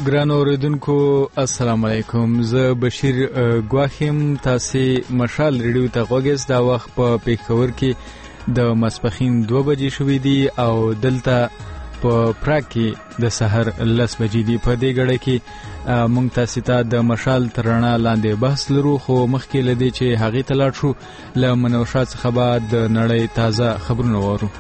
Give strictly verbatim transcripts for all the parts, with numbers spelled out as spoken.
ګران اوریدونکو السلام علیکم. زه بشیر ګواخیم. تاسې مشال ریډیو ته غوږیست. دا وخت په پیښور کې د ماسپښین دوه بجې شوې دي او دلته په پراګ کې د سحر لس بجې دي. په دې ګړۍ کې موږ تاسې ته د مشال تر رڼا لاندې بحث لرو، خو مخکې له دې چې هغې ته لاړ شو له منوشا څخه به د نړۍ تازه خبرونه وورو.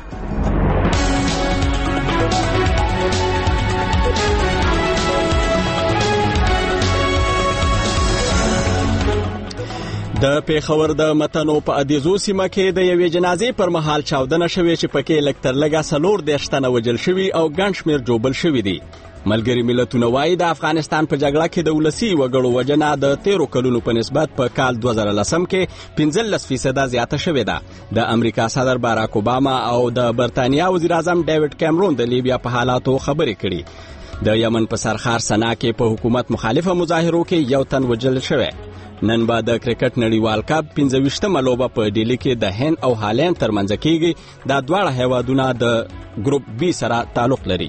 د پیښور د متنو په ادیزو سیمه کې د یوې جنازې پر مهال چاودنه شوې چې پکې لږ تر لږه څلور دېرش تنه وژل شوي او ګڼ شمېر ژوبل شوي دي. ملګري ملتونه وایي د افغانستان په جګړه کې د ولسي وګړو وژنه د تیرو کلونو په نسبت په کال دوه زره لسم کې پنځلس فیصده زیاته شوې ده. د امریکا صدر باراک اوباما او د برتانیا وزیر اعظم ډیوډ کیمرون د لیبیا په حالاتو خبرې کړي. د یمن په سرخار سنا کې په حکومت مخالفه مظاهرو کې یو تن وژل شوی. نن به د کرکټ نړیوال کپ پنځه ویشتمه لوبه په ډیلي کې د هند او هالند ترمنځ کېږي. دا دواړه هیوادونه د ګروپ بی سره تعلق لري.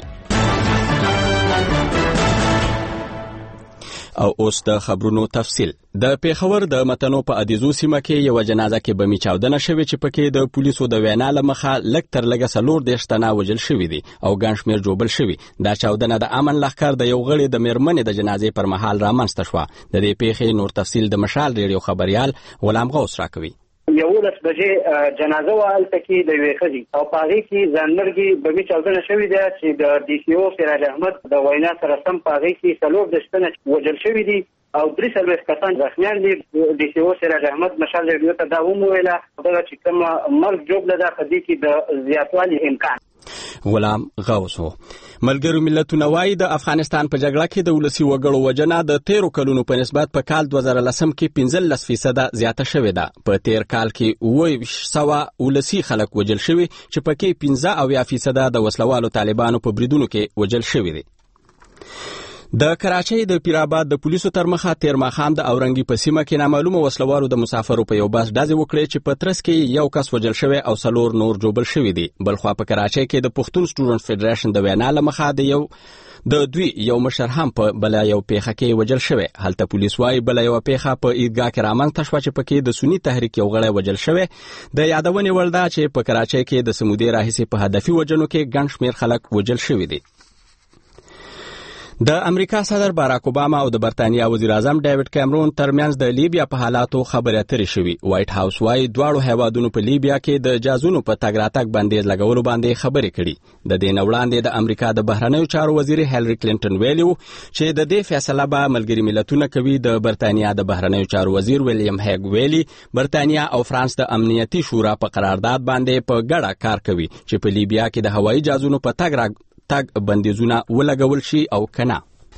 او اوس د خبرونو تفصیل. د پیښور د متنو په ادیزو سیمه کې یو جنازه کې بمي چاودنه شوې چې پکې د پولیسو د وینا له مخه لږ تر لږه څلور دېرش تنه وژل شوي دي او ګڼ شمېر ژوبل شوي. دا چاودنه د امن لښکر د یو غړي د میرمنې د جنازې پر مهال رامنځته شوه. د دې پیښې نور تفصیل د مشال ریډیو خبریال غلام غوث راکوي. یولس بجې جنازه وه هلته کې د یوې ښځې او په هغې کې ځانمرګي بمي چاودنه شوې ده چې د ډي سی او سراج احمد د وینا سره سم په هغې کې څلور دېرش تنه وژل شوي دي او درې څلوېښت کسان زخمیان دي. ډي سی او سراج احمد مشال ریډیو ته دا ومویله دغه چې کومه مرګ جوړه ده په دې کې د زیاتوالي امکان. غلام غوث و. ملګرو ملتونه وایي د افغانستان په جګړه کې د ولسي وګړو وژنه د تیرو کلونو په نسبت په کال دوه زره لسم کې پنځلس فیصده زیاته شوې ده. په تیر کال کې اووه سوه ولسي خلک وژل شوي چې پکې پنځه اویا فیصده د وسلوالو طالبانو په بریدونو کې وژل شوي دي. د کراچۍ د پیرآباد د پولیسو تر مخه تیر ماښام د اورنګي په سیمه کې نامعلومه وسلوالو د مسافرو په یو بس ډزې وکړې چې په ترڅ کې یو کس وژل شوی او څلور نور ژوبل شوي دي. بلخوا په کراچۍ کې د پښتون سټوډنټ فدریشن د وینا له مخه د یو د دوی یو مشر هم په بله یو پیښه کې وژل شوی. هلته پولیس وایي بله یوه پیښه په عیدګاه کې رامنځته شوه چې پکې د سني تحریک یو غړی وژل شوی. د یادونې وړ ده چې په کراچۍ کې د څه مودې راهیسې په هدفي وژنو کې ګڼ شمېر خلک وژل شوي دي. د امریکا صدر باراک اوباما او د برتانیا وزیر اعظم ډیوډ کیمرون ترمنځ د لیبیا په حالاتو خبرې اترې شوي. وایټ هاوس وایي دواړو هیوادونو په لیبیا کې د جازونو په تګ راتګ بندیز لګولو باندې خبرې کړي. د دې نه وړاندې د امریکا د بهرنیو چارو وزیر هیلري کلینټن ویلي و چې د دې فیصله به ملګري ملتونه کوي. د برتانیا د بهرنیو چارو وزیر ویلیام هیګ ویلي برتانیا او فرانس د امنیتي شورا په قرارداد باندې په ګډه کار کوي چې په لیبیا کې د هوایي جازونو په تګ راتګ بندیزونه ولګول شي او کنه.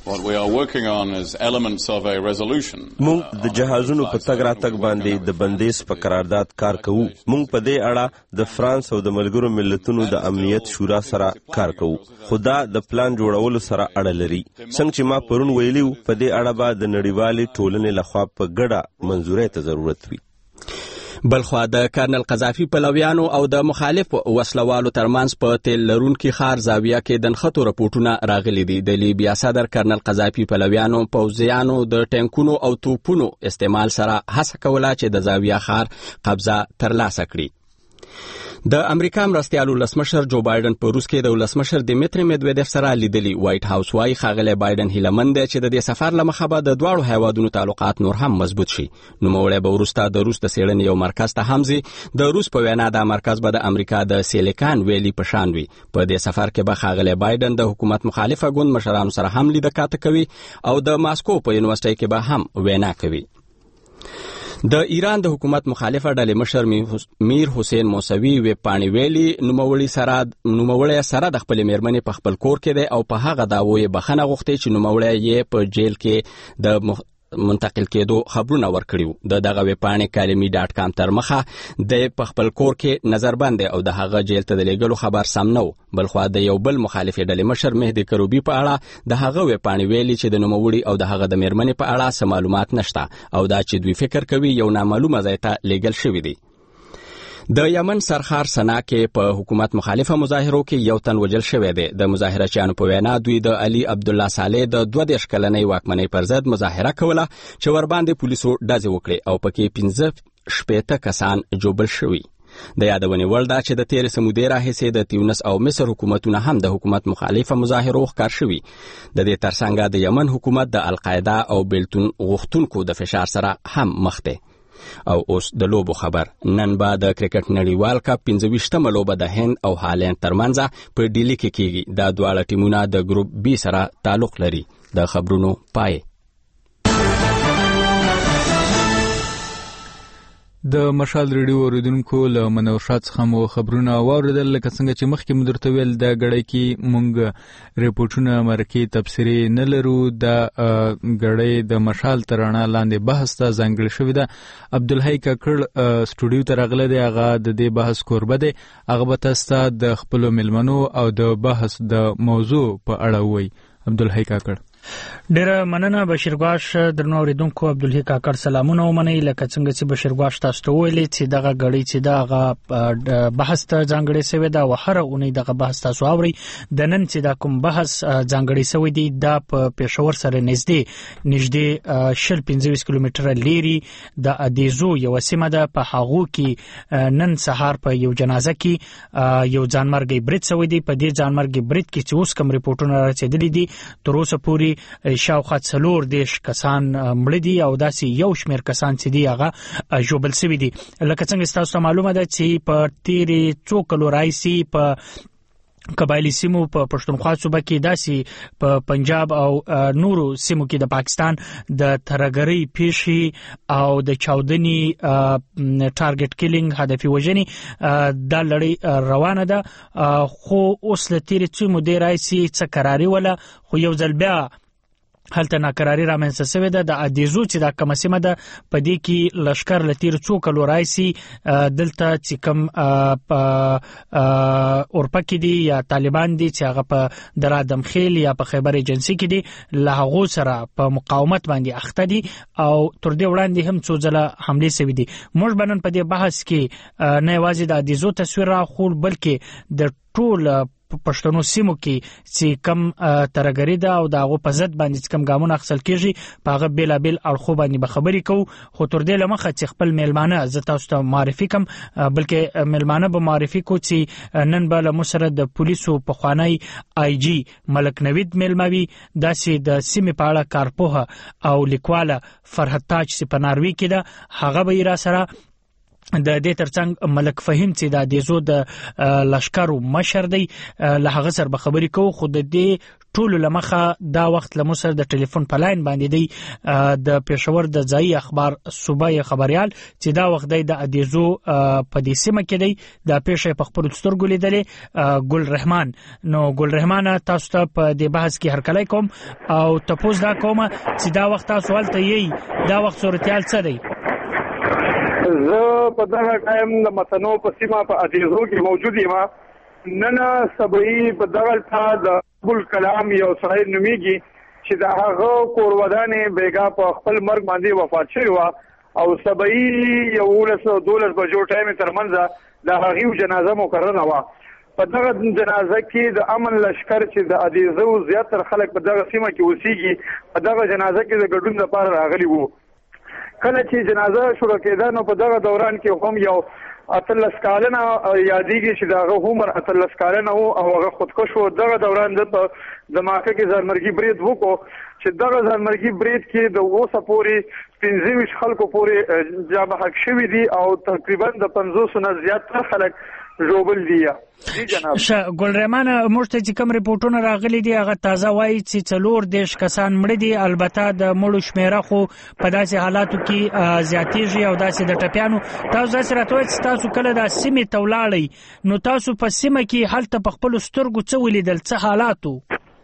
مونږ د جهازونو په تګ راتګ باندې د بندیز په قرارداد کار کوو. مونږ په دې اړه د فرانس او د ملګرو ملتونو د امنیت شورا سره کار کوو. خو دا د پلان جوړولو سره اړه لري. څنګه چې ما پرون ویلي و په دې اړه به د نړیوالې ټولنې لخوا په ګډه منظورۍ ته ضرورت وي. بلخوا د کرنل قذافي پلویانو او د مخالف وسلوالو ترمنځ په تیل لرونکي ښار زاویه کې د نښتو راپورټونه راغلي دي. د لیبیا صدر کرنل قذافي پلویانو پوځیانو د ټینکونو او توپونو استعمال سره هڅه کوله چې د زاویه ښار قبضه ترلاسه کړي. د امریکا مرستیال ولسمشر جو بایدن په روس کې د ولسمشر دیمیتری میدویدف سره لیدلي. وایټ هاوس وایي ښاغلی بایدن هیلهمند دی چې د دې سفر له مخه به د دواړو هیوادونو تعلقات نور هم مضبوط شي. نوموړی به وروسته د روس د څېړنې یو مرکز ته هم ځي. د روس په وینا دا مرکز به د امریکا د سیلیکان ویلي په شان وي. په دې سفر کې به ښاغلی بایدن د حکومت مخالفه ګوند مشرانو سره هم لیده کاته کوي او د ماسکو په یونیورسټۍ کې به هم وینا کوي. د ایران د حکومت مخالفه ډلې مشر میر حسین موسوي ویب پاڼې ویلي نوموړی سره نوموړی سره د خپلې میرمنې په خپل کور کې دی او په هغه دعوو یې بخښنه غوښتې چې نوموړی یې په جیل کې د مخ... منتقل کېدو خبرونه ورکړي وو. د دغه ویب پاڼې کالمي ډاټ کام تر مخه د په خپل کور کې نظربند او د هغه جیل ته د لیږلو خبر سم نه و. بلخوا د یو بل مخالفې ډلې مشر مهدي کروبي په اړه د هغه ویب پاڼې ویلي چې د نوموړي او د هغه د میرمنې په اړه څه معلومات نشته او دا چې دوی فکر کوي یو نامعلومه ځای ته لیږل شوي دي. د یمن سرخار سنا کې په حکومت مخالفه مظاهرو کې یو تن وجل شوی دی. د مظاهرچیانو په وینا دوی د علي عبدالله صالح د دوه دېرش کلنۍ واکمنۍ پر ضد مظاهره کوله چې ورباندې پولیسو ډزې وکړې او پکې پنځه شپېته کسان جوبل شوي. د یادونې وړ ده چې د تېرې سمودې راهیسې د تیونس او مصر حکومتونه هم د حکومت مخالفه مظاهرو ښکار شوي. د دې ترڅنګ د یمن حکومت د القاعده او بیلتون غوښتونکو د فشار سره هم مخ دی. او اوس د لوبو خبر. نن به د کرکټ نړیوال کپ پنځه ویشتمه لوبه د هند او هالند ترمنځ په ډیلي کې کیږي. دا دواړه ټیمونه د ګروپ بي سره تعلق لري. د خبرونو پای. د مشال ریډیو اوریدونکو له منورشات څخه مو خبرونه واوریدل. لکه څنګه چې مخکې مو درته ویل د غړۍ کې مونږ ریپورټونه مرکې تبصرې نه لرو. د غړۍ د مشال ترانه لاندې بحث ته ځانګړی شوی ده. عبدالحی کاکړ سټوډیو ته راغلی دی. هغه د دې بحث کوربه دی. هغه به تاسو ته د خپلو میلمنو او د بحث د موضوع په اړه وایي. عبدالحی کاکړ: ډیره مننه بشیر ګواش. درنو اوریدونکو، عبدالحی کاکړ سلامونه ومنئ. لکه څنګه چې بشیر ګواش تاسو ته ویلي چې دغه غړي چې دغه بحث ته ځانګړی شوی دا وهره اونۍ دغه بحث تاسو اورئ. د نن چې دا کوم بحث ځانګړی شوی دی دا په پېښور سره نږدې نږدې شل پنځه کیلومتره لیري د ادیزو یو سیمه ده. په هغو کې نن سهار په یو جنازه کې یو ځانمرګي برید شوی دی. په دې ځانمرګي برید کې چې اوس کوم ریپورتونه رسیدلي دي تر اوسه پورې شاوخوا څلور دېرش کسان مړه دي او داسې یو شمېر کسان چې دي هغه ژوبل شوي دي. لکه څنګه ستاسو ته معلومه ده چې په تېرې څو کلو راهیسې په قبایلي سیمو په پښتونخوا صوبه کې داسې په پنجاب او نورو سیمو کې د پاکستان د ترهګرۍ پیښې او د چاودنې ټارګټ کیلینګ هدفي وژنې دا لړۍ روانه ده. خو اوس له تېرې څو مودې راهیسې څه کراري وله، خو یو ځل بیا هلته ناکراري رامنځته شوې ده. د ادیزو چې دا کومه سیمه ده په دې کې لښکر له تېرو څو کلو راهیسې دلته چې کوم اورپکې دي یا طالبان دي چې هغه په درادم خیل یا په خیبر ایجنسي کې دي له هغو سره په مقاومت باندې اخته دي او تر دې وړاندې هم څو ځله حملې شوي دي. موږ به نن په دې بحث کې نه یوازې د ادیزو تصویر راخور بلکې د ټول پښتنو سیمو کې چې کم ترهګري ده او د هغو په ضد باندې کم ګامونه اخیستل کېږي په هغه بېلابېل اړخو باندې به خبرې کوو. خو تر دې له مخه چې خپل میلمانه زه تاسو ته معرفي کړم، بلکې میلمانه به معرفي کړو چې نن به له موږ سره د پولیسو پخوانی آی جي ملک نوید میلمه وي. داسې د سیمې په اړه کارپوهه او لیکواله فرحت تاج چې په ناروې کې ده هغه به یې را سره. د دې ترڅنګ ملک فهیم چې د ادیزو د لښکرو مشر دی له هغه سره به خبرې کوو. خو د دې ټولو له مخه دا وخت له موږ سره د ټلیفون په لاین باندې دی د پېښور د ځایي اخبار صوبایي خبریال چې دا وخت دی د ادیزو په دې سیمه کې دی. دا پیښه په خپلو سترګو لیدلې. ګل رحمان: نو ګل رحمان تاسو ته په دې بحث کې هرکلی کوم او تپوس دا کوم چې دا وخت تاسو هلته یې دا وخت صورتحال څه دی؟ زه په دغه ټایم د متنو په سیمه په ادیزو کې موجود یم. نن سبعي په دغه ځای د ابو الکلام یو سړی نومیږي چې د هغه کورودانې بیګا په خپل مرګ باندې وفات شوی وه او سبعي یولس او دولس بجو ټایم ترمنځ د هغې جنازه مقرره وه. په دغه جنازه کې د امن لشکر چې د ادیزو زیاتره خلک په دغه سیمه کې اوسېږي په دغه جنازه کې د ګډون لپاره راغلي وو. کله چې جنازه شروع کېده نو په دغه دوران کې هم یو اتلس کالنه یادېږي چې د هغه عمر اتلس کالنه و او هغه خودکش و. دغه دوران د په دماغه کې ځانمرګي برید وکړو چې دغه ځانمرګي برید کې د اوسه پورې پنځه ویشت خلکو پورې جابه حق شوي دي او تقریبا د پنځوسو نه زیاتره خلک ژوبل دي. ګل رحمان، موږ ته چې کوم ریپورټونه راغلي دي هغه تازه وایي چې څلور دېرش کسان مړه دي. البته د مړو شمېره خو په داسې حالاتو کې زیاتېږي او داسې د ټپیانو. تاسو داسې راته وایئ چې تاسو کله دا سیمې ته ولاړئ نو تاسو په سیمه کې هلته په خپلو سترګو څه ولیدل، څه حالاتو؟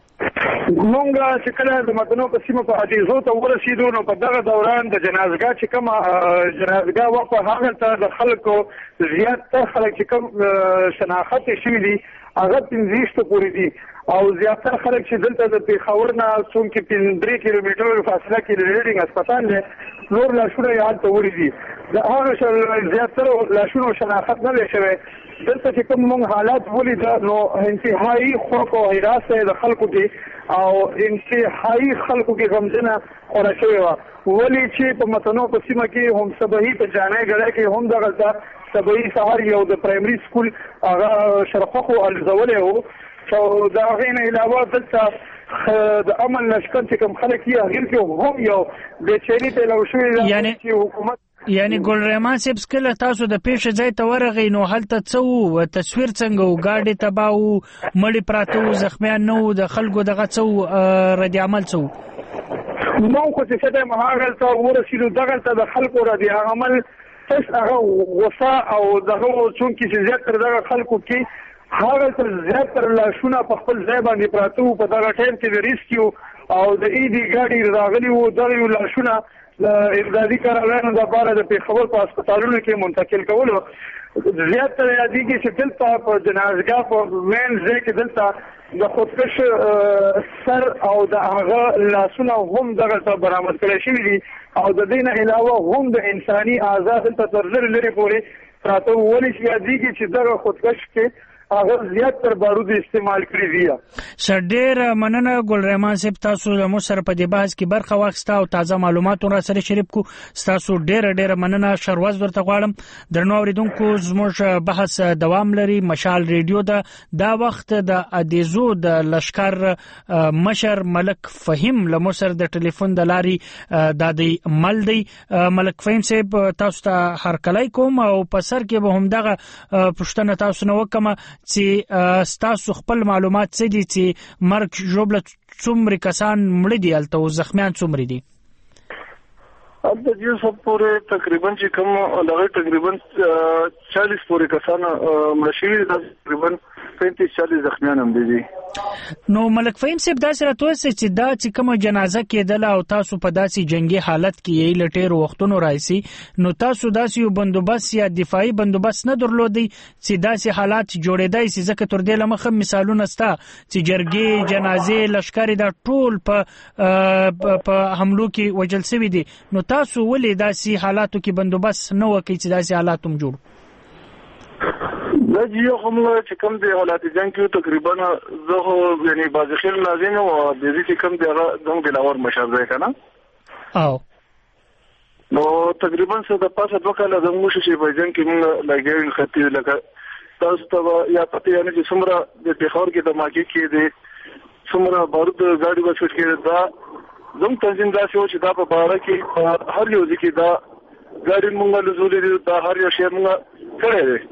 مونږ چې کله د مدنو په سیمه په ادیزو ته ورسېدو نو په دغه دوران د جنازګاه چې کومه جنازګاه وه په هغه ته د خلکو زیات خلک چې کوم شناخت شوي دي هغه پنځه پورې دي او زیاتره خلک چې دلته د پیښور نه څوم کې پنځه کیلومترو فاصله کې ریډینګ هسپتال دی نور لاشونه یې هلته وړي دي د هغه زیاتره لاشونو شناخت نه دی شوی دلته چې کوم موږ حالات ولید نو انتهایی خوف او هراس د خلکو کې او انتهایی خلکو کې غمجنه خوره شوې وه ولې چې په متنو په سیمه کې هم صبحي په جامع ګړی کې هم دغلته صبحي سهار یو د پرایمري سکول هغه شرخوخو الزولی و او د هغې نه علاوه دلته د امن لشکر چې کوم خلک یې هغې کې هم یو بېچیني پیلو شوې ده چې حکومت یعنی ګل رحمان صاحب کله تاسو د پیښې ځای ته ورغئ نو هلته څه وو تصویر څنګه وو ګاډي تباه وو مړي پراته وو زخمیان نه وو د خلکو دغه څه وو رد عمل څه وو موږ خو چې څه ټایم هغلته ورسېدو دغلته د خلکو رد عمل تش هغه غوسه او دغه چونکې چې زیاتره دغه خلکو کې هغلته زیاتره لاشونه په خپل ځای باندې پراته وو په دغه ټایم کې د ریسکیو او د ایدي ګاډي راغلي وو دغه لاشونه امدادي کارالانو دپاره د پیښور په هسپتالونو کې منتقل کولو زیاتره یادېږي چې دلته په جنازګاه په مین ځای کې دلته د خودکش سر او د هغه لاسونه هم دغلته برآمد کړی شوي دي او د دې نه علاوه هم د انساني اعضا دلته تر لرې لرې پورې پراته ولې چې یادېږي چې دغه خودکش کې هغه زیات تر بارود استعمال کړی دی. سر ډیر مننه ګل رحمان صاحب تاسو له موږ سره په دې بحث کې برخه واخیسته او تازه معلومات را سره شریک کو تاسو ډیر ډیر مننه شروز ورته غواړم درنو اوریدونکو زموږ بحث دوام لري مشال ریډیو دا دا وخت د ادیزو د لشکر مشر ملک فهیم له موږ سره د ټلیفون د لاري د دې مل دی ملک فهیم صاحب تاسو ته هرکلی کوم او په سر کې به هم دغه پښتنه تاسو نه وکم چې ستاسو خپل معلومات څه دي چې مرګ ژوبله څومره کسان مړه دي هلته او زخمیان څومره دي؟ هلته دې سب پورې تقریبا چې کوم دغه تقریبا چالیس پورې کسان مړه شوي دي تقریبا پینتیس چالیس زخمیان هم دي. نو ملک فهیم صاحب داسې راته ووایئ چې دا چې کومه جنازه کېدله او تاسو په داسې جنګي حالت کې یې له ډېرو وختونو راځي نو تاسو داسې یو بندوبست یا دفاعي بندوبست نه درلودی چې داسې حالات جوړېدای شي ځکه تر دې له مخه مثالونه شته چې جرګې جنازې لښکرې دا ټول په په حملو کې وژل شوي دي نو تاسو ولې داسې حالاتو کې بندوبست نه وکړئ چې داسې حالات هم جوړ دا جیو هم چې کوم دی حالات جنگ کې تقریبا زه خو یعنی بازخیل ناظم او د دې چې کوم دی هغه دغه دلاور مشر دی کنه او نو تقریبا څه د پاسه دوه کاله زموږ شي په جنگ کې موږ لګیل خطي لکه تاسو ته یا پته یعنی چې څومره د پیښور کې د ماکي کې دی څومره بارود ګاډي وسوټ کې دا زم تنظیم داسې و چې دا په باره کې هر یو ځکه دا ګاډي موږ لزولې دي دا هر یو شی موږ کړی دی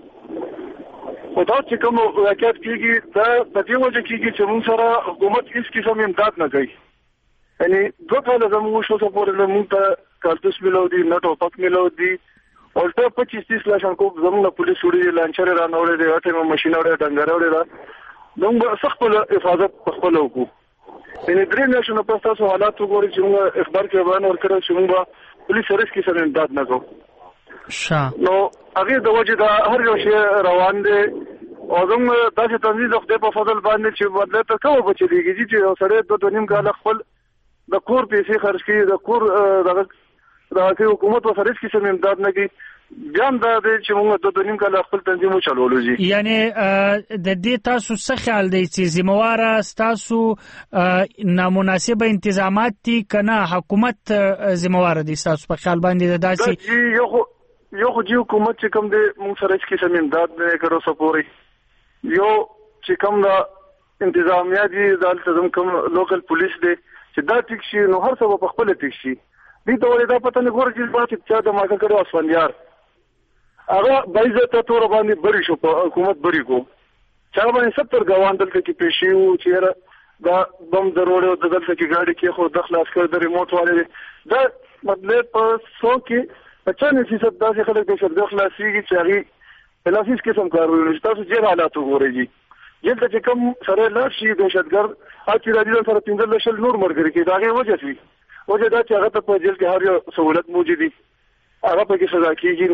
او دا چې کوم واقعیت کېږي دا په دې وجه کېږي چې موږ سره حکومت هیڅ قسم امداد نه کوي یعنی دوه کاله زموږ شو څه پورې موږ ته کارتوس ملو دي نه ټوپک ملو دي او ټول پچیس تیس لاشن کو زموږ پولیس وړي لانچر را نوړې دي اټه ماشين وړي ډنګر وړي دا موږ سخت له حفاظت په خپل وکړو یعنی درې نشو په تاسو حالات وګورئ چې موږ اخبار کې بیان ورکړو چې موږ پولیس سره هیڅ قسم امداد نه کوو شا نو هغه د وجه دا هر یو شی روان دي او زم داسې تنظیم د خدای په فضل باندې چې بدله ته کوو بچی دیږي چې سره د دوه نیم کال خپل د کور پیسې خرج کړي د کور دغه د حکومت سره هیڅ قسم امداد نه کوي بیا دا چې موږ د دوه نیم کال خپل تنظیم چلولو دي یعنی د دې تاسو څه خیال دی چې ذمہوار تاسو نامناسب انتظامات دي کنه حکومت ذمہوار دي تاسو په خیال باندې داسې یو یو خو چې حکومت چې کوم دی موږ سره هیڅ قسم امداد نه کړو سپوري یو چې کوم دا انتظامیه دي د تنظیم کوم لوکل پولیس دی چې دا ټیک شي نو هر څه په خپل ټیک شي دې ته ولې دا پته نه ګوري چې چې دا ماګه کړو اسفندیار هغه بایزه ته تور باندې بری شو په حکومت بری کو چا باندې ستر غوان دلته کې پېښې وو چې دا بم دروړو د دلته کې گاډي کې خو د خلاص کړ د ریموټ والے دا مطلب په سو کې پچانه فیصد داسې خلک د شرګ خلاصيږي چې هغه پلاسیس قسم کاروي چې تاسو جیر حالات وګورئ جلته چې کوم سره لاړ شي د شتګر اته راځي سره پنځه لشل نور مرګري کې داغه وجه شي وجه دا چې هغه ته په جیل کې هر یو سہولت موجود دي هغه په کې سزا کیږي نه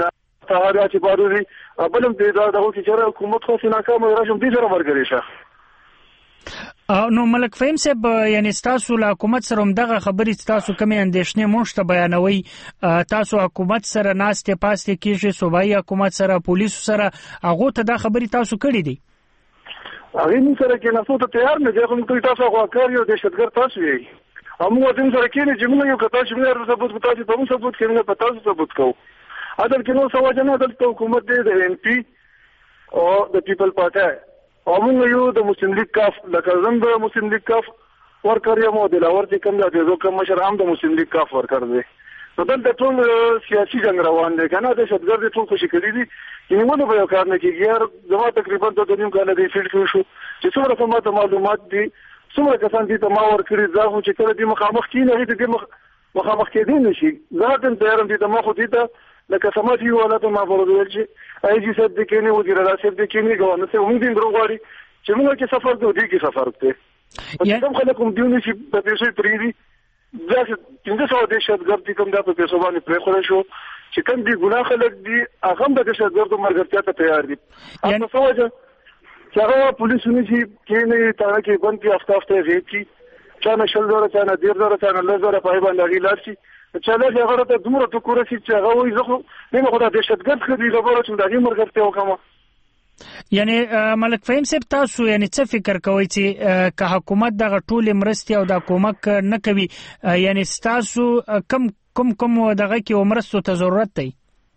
تاریخ چې باروري بلم دې دا د چې حکومت خو ناکامه راشم دې سره ورګري شه. نو ملک فهم صاحب یعنی تاسو له حکومت سره همدغه خبرې تاسو کومې اندېښنې مونږ ته بیانوي، تاسو حکومت سره ناستې پاستې کیږي، صوبایي حکومت سره، پولیسو سره، هغه ته دا خبرې تاسو کړې دي؟ هغه موږ سره کې ناسو ته تیار نه دي، خو موږ تاسو غواکار یو دهشتګر تاسو یې موږ دې سره کې نه چې موږ یو کتاب چې موږ ثبوت کوو په موږ ثبوت کې نه پتا ثبوت کوو. اگر کې نو سوجنه دلته حکومت دې د ایم پی او د پیپل پارټي او موږ یو د مسلم لیگ کاف لکه زم د مسلم لیگ کاف ورکر یم او د لاور چې کوم د دې کوم مشر هم د مسلم لیگ کاف ورکر دی. نو دلته ټول سیاسي جنگ روان دی کنه، د شتګر دي ټول خوشي کړی دي چې موږ به یو کار نه کیږي. یار زما تقریبا د دنیم کال دی فیلډ کې شو چې څومره کومه معلومات دي څومره کسان دي ته ما ورکړي ځا خو چې کله دې مخامخ کینې دې مخامخ کېدی نشي. زه ته تیارم دي ته ما خو دې ته لکه سماجی ولادت ما فرض چې ای جی صاحب د کینی وزیر اعلی صاحب د کینی غوښنه څه موږ دې دروغواري چې موږ کې سفر دوه دي کې سفر ته کوم خلک کوم دیونه چې په پیسې پریدي ځکه څنګه څو د شتګر دي کوم د پیسو باندې پرې خوري شو چې کوم دي ګناه خلک دي هغه د شتګر د مرګرتیا ته تیار دي. اته سوجه چې هغه پولیسونه چې کینی تا کې بند کې هفته هفته غیږي چا نه شل زره چا نه ډیر زره چا نه لږ زره په باندې غیلار شي چې له هغه ته دومره ټکور شي چې هغه وایي زه خو نه خو د دهشتګرد خدي لپاره چې د مرګرتیا وکړم. یعنی ملک فهم صاحب تاسو یعنی څه فکر کوئ چې که حکومت دغه ټول مرستې او د کومک نه کوي، یعنی تاسو کم کم کم دغه کې مرستو ته ضرورت دی؟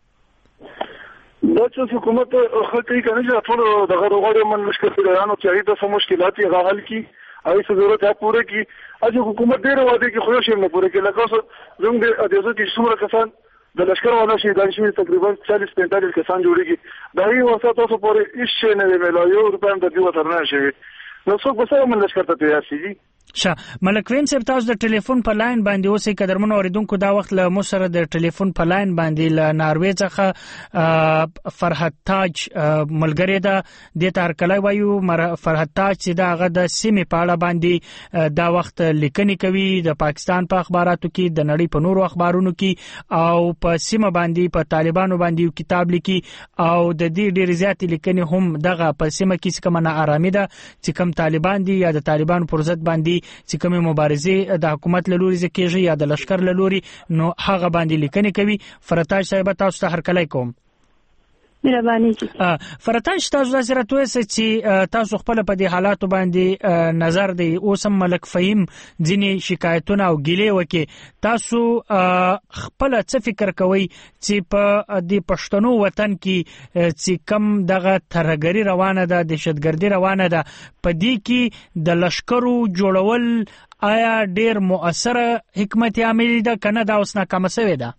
دا چې حکومت خو کوي کنه چې ټول دغه وګړي من مشکلاتونه چې د سم مشکلات یې حل کی او څه ضرورت یې پوره کی. اځه حکومت ډېر وعده کې خو شي نه پوره کې لکه زموږ د اجازه کې څومره کسان د لشکر والا شي د شي تقریبا چالیس پینتالیس کسان جوړيږي دا یو وسه تاسو پورې هیڅ نه دی ملایو روپیم د دې وتر نه شي نو څو به سره من لشکر ته تیار شي. شه ملک ویم صاحب تاسو د ټلیفون په لاین باندې اوسې قدرمن اوریدونکو دا وخت له مو سره د ټلیفون په لاین باندې له ناروې څخه فرحت تاج ملګری دا د تارکلای وایو فرحت تاج چې دا هغه د سیمې په اړه باندې دا وخت لیکنې کوي د پاکستان په اخباراتو کې د نړۍ په نورو اخبارونو کې او په سیمه باندې په طالبانو باندې یو کتاب لیکي او د دې ډېر زیات لیکنې هم دغه په سیمه کې څه کومه آرامي ده چې کوم طالبان دي یا د طالبانو پر ضد باندې چې کومه مبارزه د حکومت له لوري کېږي یا د لشکر له لوري نو هغه باندې لیکنې کوي. فرتاج صاحب تاسو ته هرکلی کوم. مهرباني فرتاج تاسو د سره توې چې تاسو خپل په دې حالاتو باندې نظر دی اوسم ملک فهم ځینې شکایتونه او ګیلې وکي تاسو خپل څه فکر کوئ چې په دې پښتنو وطن کې چې کم دغه ترګری روانه ده دهشتګردي روانه ده په دې کې د لشکرو جوړول آیا ډیر مؤثره حکمت عملی ده کنه دا اوس ناکامه شوې ده؟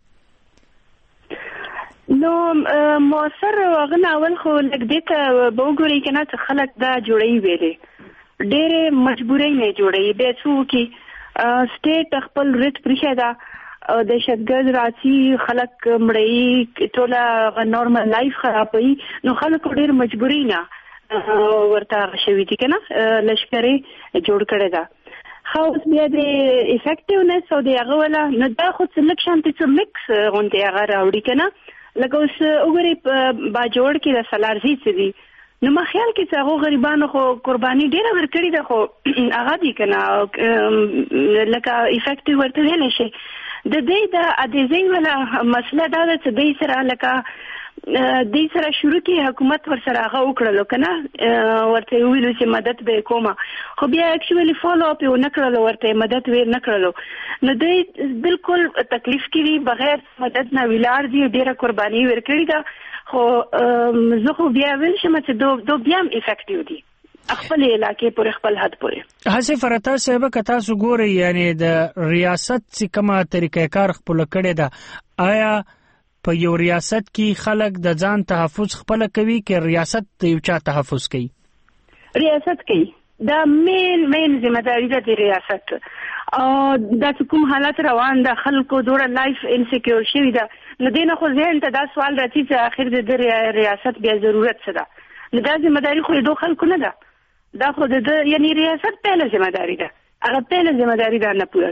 نو موثر وغنا اول خو لګ دې ته وګورئ کنه چې خلک دا جوړي ویلې ډېر مجبورۍ نه جوړي به څو کې سټیټ خپل ریټ پرشه دا د شتګرد راځي خلک مړی ټوله نورمال لایف خرابوي نو خلک ډېر مجبورۍ نه ورته شوي دي کنه لشکري جوړ کړی دا خو بیا د افیکټیونس او د هغه ولا نو دا خو څلک شانتي څه مکس غونډه هغه راوړي کنه لکه اوس وګورئ با جوړ کې د سلارزي څه دي نو ما خیال کې چې هغه غریبانو خو قرباني ډیره ورکړي ده خو هغه دي کنه لکه افیکټیو ورته ویل شي د دې د ادیزي ولا مسله دا ده چې د سره لکه د سره شروع کې حکومت ور سره هغه وکړلو کنه ورته ویلو چې مدد به کومه خو بیا اکچوالي فالو اپ یو نکړلو ورته مدد ویر نکړلو نو د بالکل تکلیف کې بغیر مدد نه ویلار دي ډیره قرباني ورکړي دا خو زه خو بیا ویل شم چې دو دو بیا افیکټیو دي خپل علاقې پر خپل حد پورې. هڅه فرتا صاحب کتا سو ګوري یعنی د ریاست چې کومه طریقې کار خپل کړي دا آیا په یو ریاست کې خلک د ځان تحفظ خپل کوي کې ریاست یو چا تحفظ کوي؟ ریاست کوي دا مین مین ذمہ داری ده د ریاست او دا کوم حالت روان ده خلکو دوره لایف انسیکیور شوی ده نو دینه خو ځین ته دا سوال راځي چې اخر د ریاست بیا ضرورت څه ده نو دا ذمہ داری خو دوه خلکو نه ده دا خو د یعنی ریاست په ذمہ داری ده هغه په ذمہ داری ده نه پوره کوي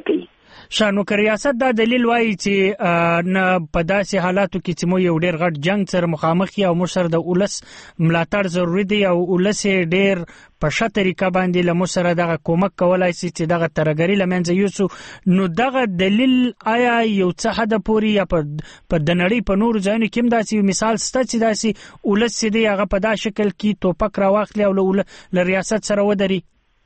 شانو که ریاست دا دلیل وایي چې نه په داسې حالاتو کې چې مو یو ډېر غټ جنگ سره مخامخ یو موږ سره د ولس ملاتړ ضروري دی او ولس ډېر په ښه طریقه باندې له موږ سره دغه کومک کولای شي چې دغه ترهګري له منځه یوسو، نو دغه دلیل آیا یو څه حده پورې یا په د نړۍ په نورو ځایونو کې هم داسې مثال شته چې داسې ولس چې دی هغه په دا شکل کې توپک راواخلي او له ریاست سره ودري؟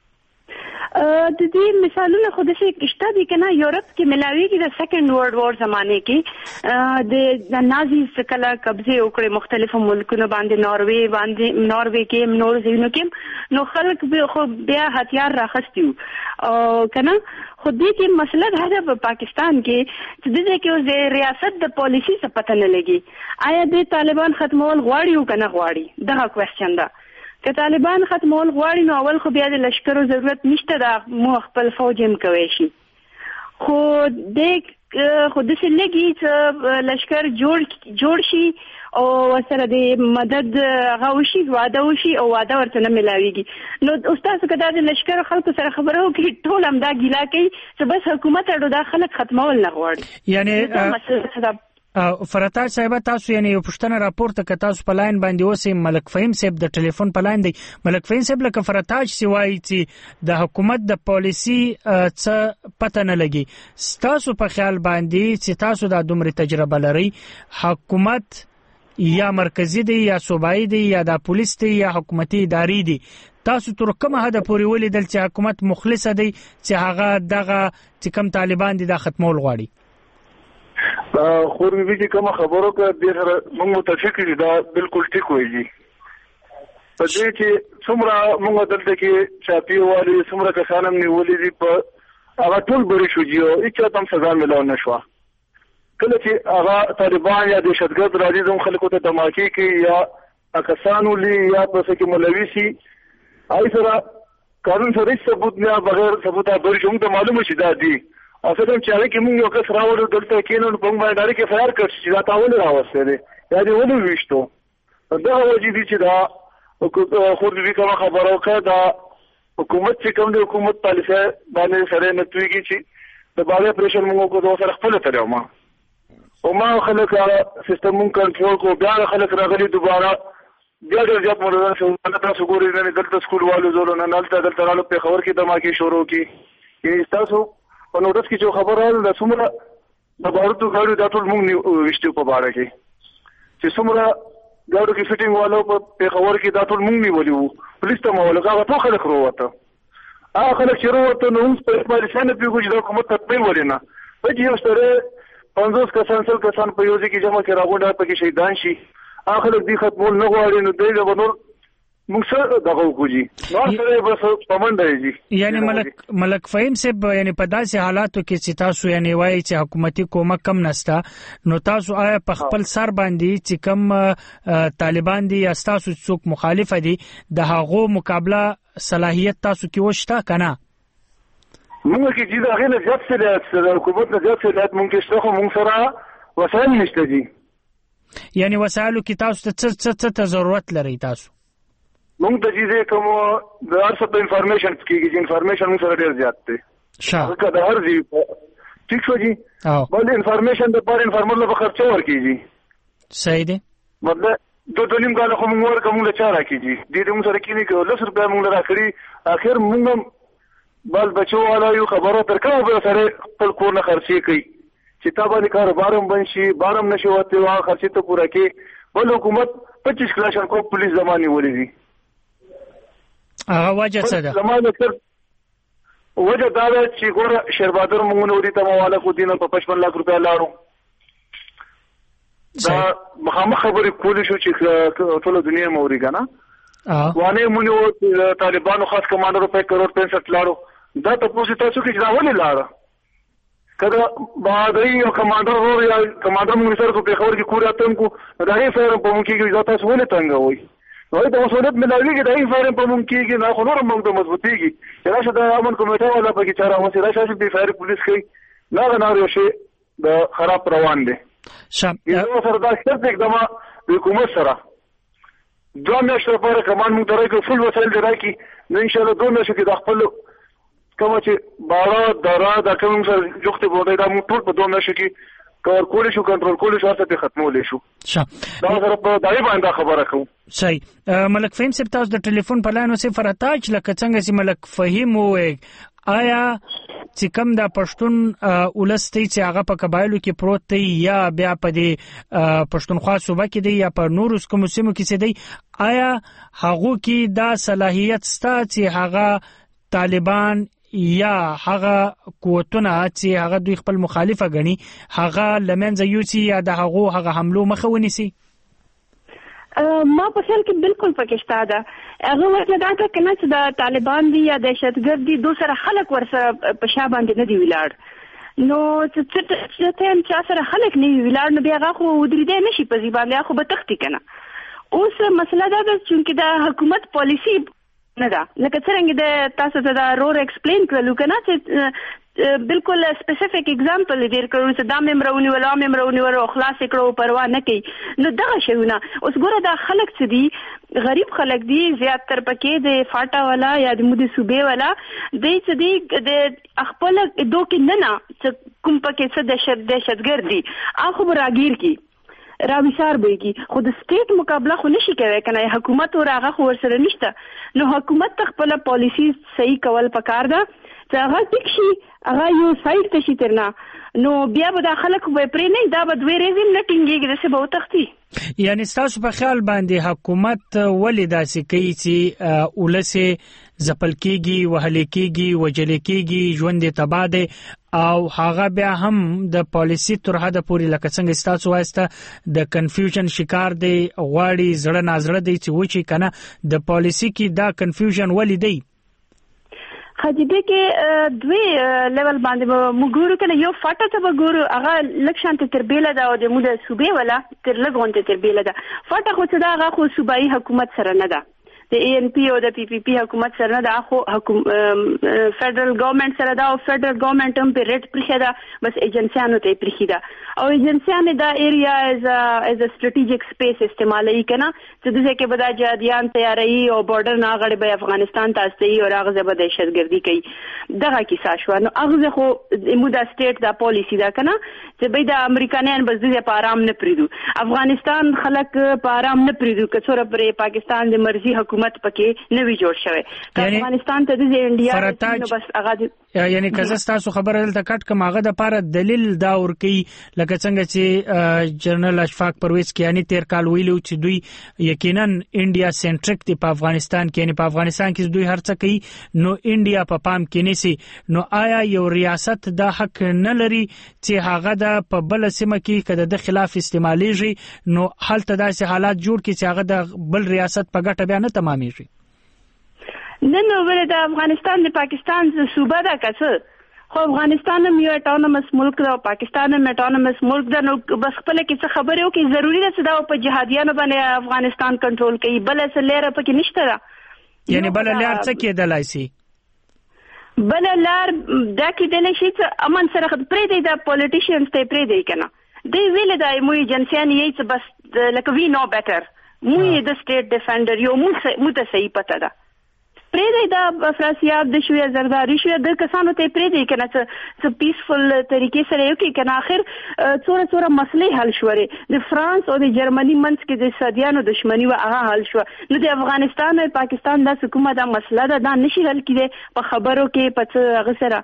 د دې مثالونه خو د څه کشته دي کنه. یورپ کې ملاویږي د سیکنډ ورلد وار زمانه کې د نازي څخه قبضه وکړي مختلفو ملکونو باندې، ناروے باندې، ناروے کې نور ځینو کې، نو خلک به خو بیا هتیار راخستیو کنه. خو دې کې مسله دا ده په پاکستان کې چې د دې کې د ریاست د پالیسی څه پته نه لګي، آیا د طالبان ختمول غواړي او کنه غواړي، دغه کوېسچن ده. که طالبان ختمول غواړي نو اول خو بیا د لشکرو ضرورت نشته، د مو خپل فوج هم کوي شي، خو د خو د سلګي چې لشکر جوړ جوړ شي او سره د مدد غوشي واده وشي او واده ورته نه ملاويږي. نو استاد کدا د لشکر خلکو سره خبرو کې ټول هم دا ګیلا کوي چې بس حکومت اړو دا خلک ختمول نه غواړي. یعنی فراتاج صاحب تاسو یعنی یو پښتنه راپورته ک تاسو په لاین باندې اوسې ملک فهیم صاحب د ټلیفون په لاین دی. ملک فهیم صاحب لکه فراتاج سی وایي چې د حکومت د پالیسی څه پته نه لګي، تاسو په خیال باندې چې تاسو د دومره تجربه لري، حکومت یا مرکزی دی یا صوبایي دی یا د پولیس دی یا حکومتي ادارې دی، تاسو تر کومه حد پورې ولیدل چې حکومت مخلص دی چې هغه دغه چې کم طالبان دي د ختمول غواړي؟ خور بي چې کوم خبرو کې د سره موږ متفق دي دا بالکل ټیک وایي. په دې چې څومره موږ دلته کې چاپی والي څومره کسان هم نیولې دي په هغه ټول بری شو جیو هیڅ هم سزا ملو نشو. کله چې هغه طالبان یا دهشتګرد راځي د خلکو ته دماکي کې یا کسانو لې یا په څه کې مولوي سي آی سره قانون سره ثبوت نه بغیر ثبوت بری شو ته معلومه شي دا دي اصل چې هغه کې موږ یو کس راوړو دلته کې نو په موږ باندې کې فایل کړ چې دا تاول راوسته دي یا دې ونه وښتو دا وجې دي چې دا خو دې کوم خبرو کې دا حکومت چې کوم د حکومت پالیسي باندې سره نه تویږي چې د باندې پریشر موږ کو دوه سره خپل تر ما او ما خلک سیستم مون کنټرول کو بیا خلک راغلي دوباره بیا د ځپ مرزان څنګه تاسو ګورئ نه دلته سکول والو زولو نه دلته دلته رالو په خبر کې دماکي شروع کی یعنی تاسو په نوټس کې چې خبره ده څومره د بارودو غاړو د ټول مونږ وشتو په باره کې چې څومره غاړو کې فټینګ والو په خبر کې د ټول مونږ نیولو پولیس ته مو لګا ټول خلک وروته هغه خلک چې وروته نو په اسماعیل خان په کوم ځای کومه تطبیق ولینه په دې یو سره پنځوس کسان سل کسان په یو ځای کې جمع کړه غونډه په کې شهیدان شي هغه خلک دي ختمول نه غواړي نو دوی د نور موږ سره دغه وکړي نو سره بس پمنډه دي. یعنی ملک ملک فهیم صاحب یعنی په داسې حالاتو کې چې تاسو یعنی وایي چې حکومتي کومک کم نستا نو تاسو آیا په خپل سر باندې چې کم طالبان دي یا تاسو څوک مخالف دي د هغو مقابله صلاحیت تاسو کې وشته کنه؟ موږ کې چې دا غیر زیات څه د حکومت نه زیات څه مونږ کې څه مونږ سره وسایل نشته دي. یعنی وسایلو کې تاسو ته څه څه ضرورت لري تاسو؟ مونږ د دې کوم د هر څه په انفارمیشن کې چې انفارمیشن موږ سره ډیر زیات دی. شاه دا هر ځای ټیک شو جی او بل انفارمیشن د پر انفارمر له خرچه ورکیږي. صحیح دی. مطلب دو دو نیم کال خو موږ ورکه موږ چا راکېږي دې دې موږ سره کې نه کوي لس روپیا موږ راکړي اخر موږ بل بچو والا یو خبره ترکاو به سره خپل کور نه خرچي کوي چې تا باندې کاروبارم بنشي بارم نشي وته وا خرچي ته پورا کې بل حکومت پچیس کلاشن کو پولیس زماني ولې دي هغه وجه څه ده؟ زمانه تر وجه دا ده چې ګوره شیربادر موږ نو دي ته مواله کو دینه په پچپن لک روپیا لاړو دا مخامخ خبرې کولې شو چې ټول دنیا موري کنه اه وانه مونږ طالبانو خاص کمانډر په کروڑ پینسټ لاړو دا تاسو تاسو کې ځاولې لاړه کله بادري او کمانډر ورو یا کمانډر موږ سره په خبر کې کورا تم کو دا یې فیر په مونږ کې دا تاسو ولې څنګه وای نو دا مسؤلیت ملاویږي دا یې فیر په مونږ کې نه خو نور موږ ته مضبوطيږي راشه دا امن کمیټه ولا په کې چاره وسی راشه چې په فیر پولیس کې نه نه یو شی د خراب روان دي شم یو سره دا شرط اقدام د حکومت سره دوه میاشتې لپاره کمان موږ درای کو فل وسایل درای کی نو ان شاء الله دوه میاشتې کې د خپل کوم چې باړه درا د کوم سره جوخته بوډه دا موږ ټول په دوه میاشتو کې کور کولې شو کنټرول کولې شو ترڅو ختمولې شو. ښه دا سره په دای باندې خبره کوم. صحیح. ملک فهیم صاحب تاسو د ټلیفون په لاین وسه فراتاج لکه څنګه چې ملک فهیم وې آیا چې کوم د پښتون ولستي چې هغه په قبایلو کې پروت دی یا بیا په دې پښتونخوا صوبه کې دی یا په نورو کوم سیمو کې دی آیا هغه کې دا صلاحیت ستا چې هغه طالبان یا هغه قوتونه چې هغه دوی خپل مخالفه غني هغه لمنځه یوسي یا د هغه هغه حملو مخه ونیسي؟ ما په خیال کې بالکل پکشتا ده. هغه وجه دا کنه چې د طالبان دي یا دهشتګرد دي دوسره خلک ورسره په شا باندې نه دی ولاړ نو چې چې ته چا سره خلک نه ولاړ نو بیا هغه خو ودرېدې نشي په ځی باندې خو به تختی کنه. اوس مسله دا ده چې د حکومت پالیسی نه ده لکه څنګه د تاسو ته دا رور ایکسپلین کړلو کنه چې بالکل سپیسیفیک اگزامپل دې کړو چې دا ممرونی ولا ممرونی ورو خلاص کړو پروا نه کوي نو دغه شیونه اوس ګوره دا خلک چې دي غریب خلک دي زیات تر پکې د فاټا والا یا د مودي صوبې والا د چې دي د خپل دوه نه نه کوم پکې څه د دهشتګرد دي اخو راګیر کی راویسار به کی خو د سټیټ مقابله خو نشي کوي کنه حکومت او راغه خو ورسره نشته نو حکومت خپل پالیسی صحیح کول پکار ده چې هغه ټیک شي هغه یو سایډ ته شي ترنا نو بیا به د خلکو به پرې نه دا به دوی ریزم نه ټینګيږي د څه به وتختی. یعنی تاسو په خیال باندې حکومت ولې داسې کوي چې ولسه زپل کیږي وهل کیږي وجل کیږي ژوند تباده او هغه بیا هم د پالیسی تر حد پورې لکه څنګه تاسو وایسته د کنفیوژن شکار دی غواړي زړه نازړه دی چې و چې کنه د پالیسی کې دا کنفیوژن ولې دی؟ خدیده کې دوی لیول باندې موږ کنه یو فاټه ته وګورو هغه لکشان ته تربیله دا او د موده صوبې ولا تر لګون ته تربیله دا فاټه خو څه دا هغه خو صوبایي حکومت سره نه ده د ای ان پی او د پی پی پی حکومت سره نه ده خو فدرال گورنمنت سره ده او فدرال گورنمنت هم په ریټ پرخه ده بس ایجنسیانو ته پرخه ده او ایجنسیانو دا ایریا از از ا سټریټیجیک سپیس استعمالي کنه چې دغه کې بدا جادیان تیاری او بارډر نه غړي به افغانستان ته استي او هغه به دهشتګردي کوي دغه کیسه شو نو هغه خو مودا سټیټ دا پالیسی ده کنه چې به د امریکایان بس د په آرام نه پریدو افغانستان خلک په آرام نه پریدو کڅوره پر پاکستان د مرزي حکومت پکې نوی جوړ شوی افغانستان ته د انډیا نو بس هغه یعنی کزه تاسو خبره دلته کټ کوم هغه د پاره دلیل دا ورکی لکه څنګه چې جنرال اشفاق پرویز کیانی تیر کال ویلو چې دوی یقینا انډیا سنټریک دی په افغانستان کې یعنی په افغانستان کې دوی هر څه کوي نو انډیا په پام کې نسی نو آیا یو ریاست دا حق نه لري چې هغه د په بل سیمه کې کده د خلاف استعماليږي نو حالت داسې حالات جوړ کی چې هغه د بل ریاست په ګټه بیا نه تمامېږي؟ نه نو ولې د افغانستان د پاکستان صوبه ده کڅ خو افغانستان هم یو اټونومس ملک ده او پاکستان هم اټونومس ملک ده نو بس خپل کې څه خبرې وکي ضروری ده چې دا په جهادیانو باندې افغانستان کنټرول کوي بل څه لاره پکې نشته ده یعنی بل لار څه کېدلای شي بل لار دا کېدلای شي چې امن سره پرې دی د پولیټیشنز ته پرې دی کنه دی ویل دا مو ایجنسیان یې چې بس لکه وی نو بیٹر مو د سټیټ ډیفندر یو مو مو ته صحیح پته ده پرې دی دا افراسیاب د شوی زرداری شوی د کسانو ته پرې دی کنه چې پیسفل طریقې سره یو کې کنه اخر څوره څوره مسلې حل شوړي د فرانس او د جرمني منځ کې د سادیانو دښمنی و هغه حل شو نو د افغانستان او پاکستان د حکومت د مسله ده دا نشي حل کېږي په خبرو کې په هغه سره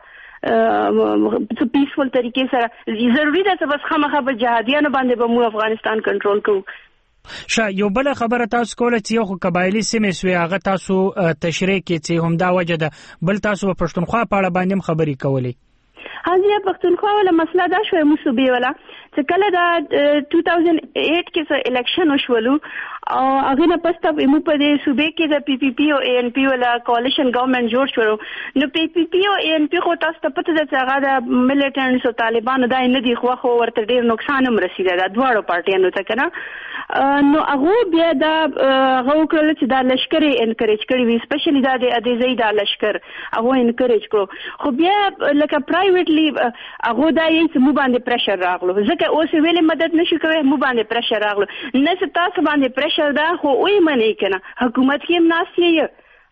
په پیسفل طریقې سره ضروری ده چې بس خامخا به جهادیانو باندې به مو افغانستان کنټرول کوو. شا یو بل خبره تاسو کوله چې یو قبایلی سیمه سوی هغه تاسو تشریح کې چې همدا وجه ده بل تاسو په پښتونخوا په اړه باندې خبرې کولې حاضر پښتونخوا ولا مسله دا شوی مصوبې ولا چې کله دا دوه هزار آټ کې څه الیکشن وشولو او هغه نه پسته مو په دې صوبې کې د پی پی پی او ای ان پی ولا کوالیشن ګورنمنت جوړ شو نو پی پی پی او ای ان پی خو تاسو ته پته ده چې هغه د ملیټنټس او طالبانو دای نه دی خو خو ورته ډیر نقصان هم رسیدل دا دواړو پارټیانو ته کنه نو هغه بیا دا هغه کول چې دا لشکري انکریج کړی وي سپیشلی دا د ادیزي دا لشکر هغه انکریج کړو خو بیا لکه پرایویټلی هغه دا یې چې مو باندې پریشر راغلو ځکه اوس ویلې مدد نشي کوي مو باندې پریشر راغلو نه تاسو باندې پریشر دا خو وې منې کنه حکومت کې ناسي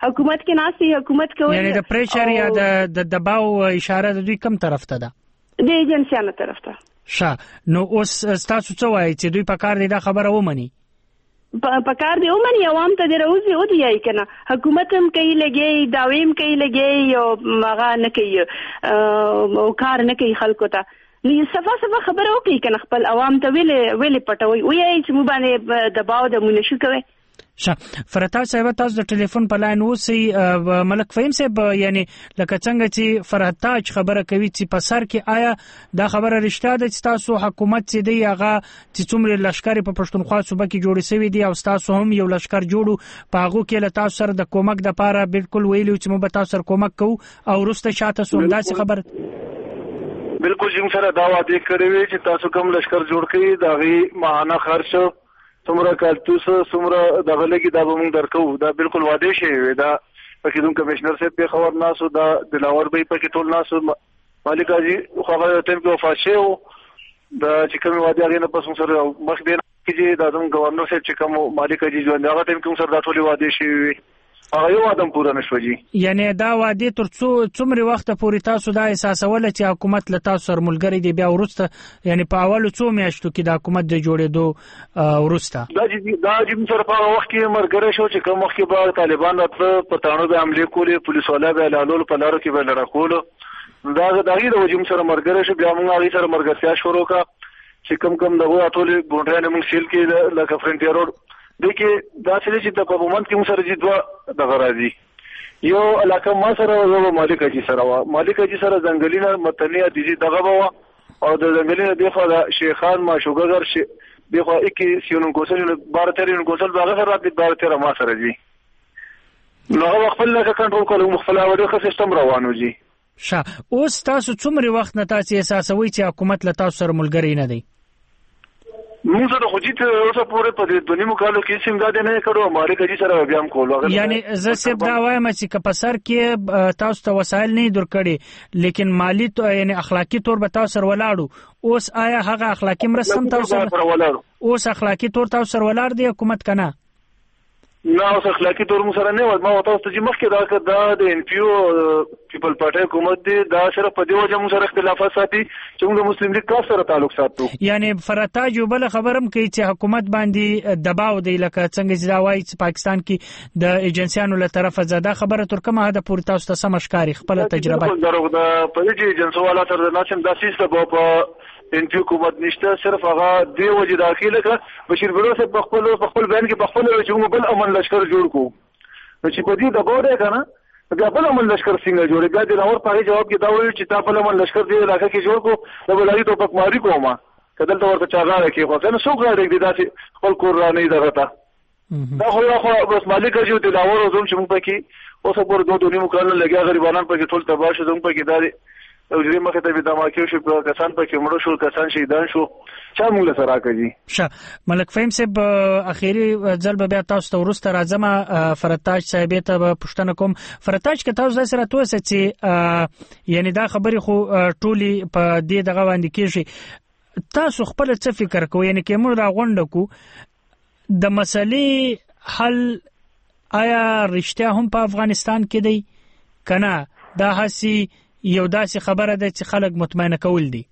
حکومت کې ناسي حکومت کوي یعنی د پریشر یا د د دباو اشاره د دوی کم طرف ته ده د ایجنسیانو طرف ته ښه نو اوس تاسو څه وایي چې دوی په کار دي دا خبره ومني په کار دی ومني عوام ته دروځي او دی کنه حکومت هم کوي لګي داویم کوي لګي او ماغه نه کوي او کار نه کوي خلکو ته نو صفه صفه خبره وکړي کنه خپل عوام ته ویل ویل پټوي وایي چې مو باندې دباو د مونږ کوي شه فرتاج صاحب تاسو د ټلیفون په لاین اوسئ ملک فهیم صاحب یعنی لکه څنګه چې فرتاج خبره کوي چې په سر کې آیا دا خبره رښتیا ده چې تاسو حکومت چې دی هغه چې څومره لشکري په پښتونخوا صوبه کې جوړ شوی دی او تاسو هم یو لشکر جوړو په هغه کې له تاسو سره د کومک د لپاره بالکل ویلو چې موږ به تاسو سره کومک کوو او ورسته شاته سونداسي خبره بالکل جیم سره دا وعده کړی وی چې تاسو کوم لشکر جوړ کړئ دا غي ماهانه خرچ څومره کارتوس څومره دغه لګي دا به موږ درکو دا بالکل وعده شي وی دا پکې دوم کمشنر صاحب په خبر ناسو دا دلاور به پکې ټول ناسو مالک اجي خبره ټیم کې وفات شو دا چې کوم وعده غي نه پس سره مخ دې کېږي دا دوم گورنر صاحب چې کوم مالک اجي ژوند هغه ټیم کې سره دا ټول وعده شي هغه یو ادم پوره نشوږي یعنی دا وعده تر څو څومره وخت پورې تاسو دا احساسول چې حکومت له تاسو سره ملګری دی بیا ورسته یعنی په اولو څو میاشتو کې د حکومت د جوړېدو ورسته دا چې دا چې سره په وخت کې مرګره شو چې کوم وخت کې به طالبان راځي په تاڼو به حمله کولې پولیس والا به لالول په لارو کې به لړا کول دا دا غي د وجم سره مرګره شو بیا موږ هغه سره مرګرتیا شروع کا چې کم کم دغه ټول ګونډران موږ سیل کې لکه فرنټیر روډ دغه دا چې د پرفورمنس کې موږ سره جدوا دغه راځي یو علاقه ما سره یو مالک اجي سره وا مالک اجي سره ځنګلینه متنیه دي دغه بوا او د ځنګلینه دغه د شیخان ما شوګر شي دغه کې سيونو کوسل بار ترين کوسل دغه سره د بار تر ما سره دي نو هغه خپل لکه کنټرول کول مخفل اوري سیستم روانو دي ښه اوس تاسو څومره وخت نه تاسو احساسوي چې حکومت له تاسو سره ملګری نه دی موږ سره خو چې اوسه پورې په دې دنیمو کالو کې څنګه دا نه کړو مالک اجي سره بیا هم کولو یعنی زه سب دا وایم چې کپسر کې تاسو ته وسایل نه درکړي لیکن مالی تو یعنی اخلاقی طور به تاسو سره ولاړو اوس آیا هغه اخلاقی مرستم تاسو سره اوس اخلاقی طور تاسو سره ولاړ دی حکومت کنه نه اوس اخلاقی طور مو سره نه و ما تاسو ته چې مخکې دا د ان پی او پیپل پارټي حکومت دی دا سره په دې وجه مو سره اختلافات ساتي چې موږ مسلم لیگ کا سره تعلق ساتو یعنی فرتاج بل خبرم کوي چې حکومت باندې دباو دی لکه څنګه چې دا وایي چې پاکستان کې د ایجنسیانو له طرفه زده خبره تر کومه حد پورې تاسو ته سمشکاري خپل تجربه درو دا په دې ایجنسو والا تر ناسم د سیستم په ان پی حکومت نشته صرف هغه دی وجه داخله ک بشیر بلو سے په خپل په خپل بیان کې په خپل چې بل امن لشکر جوړ کو نو چې په دې د بوره کنه دا بل امن لشکر څنګه جوړ بیا د نور په جواب کې دا وایي چې تا په امن لشکر دی علاقې کې جوړ کو د بلایي ته پکماري کومه کله ته ورته چاغاره کې خو کنه څوک راځي د داسې خپل کور را نه درته دا خو خو بس مالک جو د لاور زوم چې موږ پکې اوسه پر دوه دونی مکرل لګیا غریبانان پکې ټول تباہ شو زوم پکې داري او دې مخه ته به دماکیو شو کسان پکې مړو شو کسان شهیدان شو چا موږ سره راکړي ښه ملک فهیم صاحب اخیری ځل به تاسو ته ورسته راځم فرتاج صاحب ته پښتنه کوم فرتاج که تاسو سره توسه چې یعنی دا خبري خو ټولي په دې دغه باندې کېږي تاسو خپل څه فکر کوئ یعنی کې موږ راغونډ کو د مسلې حل آیا رښتیا هم په افغانستان کې دی کنه دا هسي یو داسې خبره ده چې خلک مطمئنه کول دي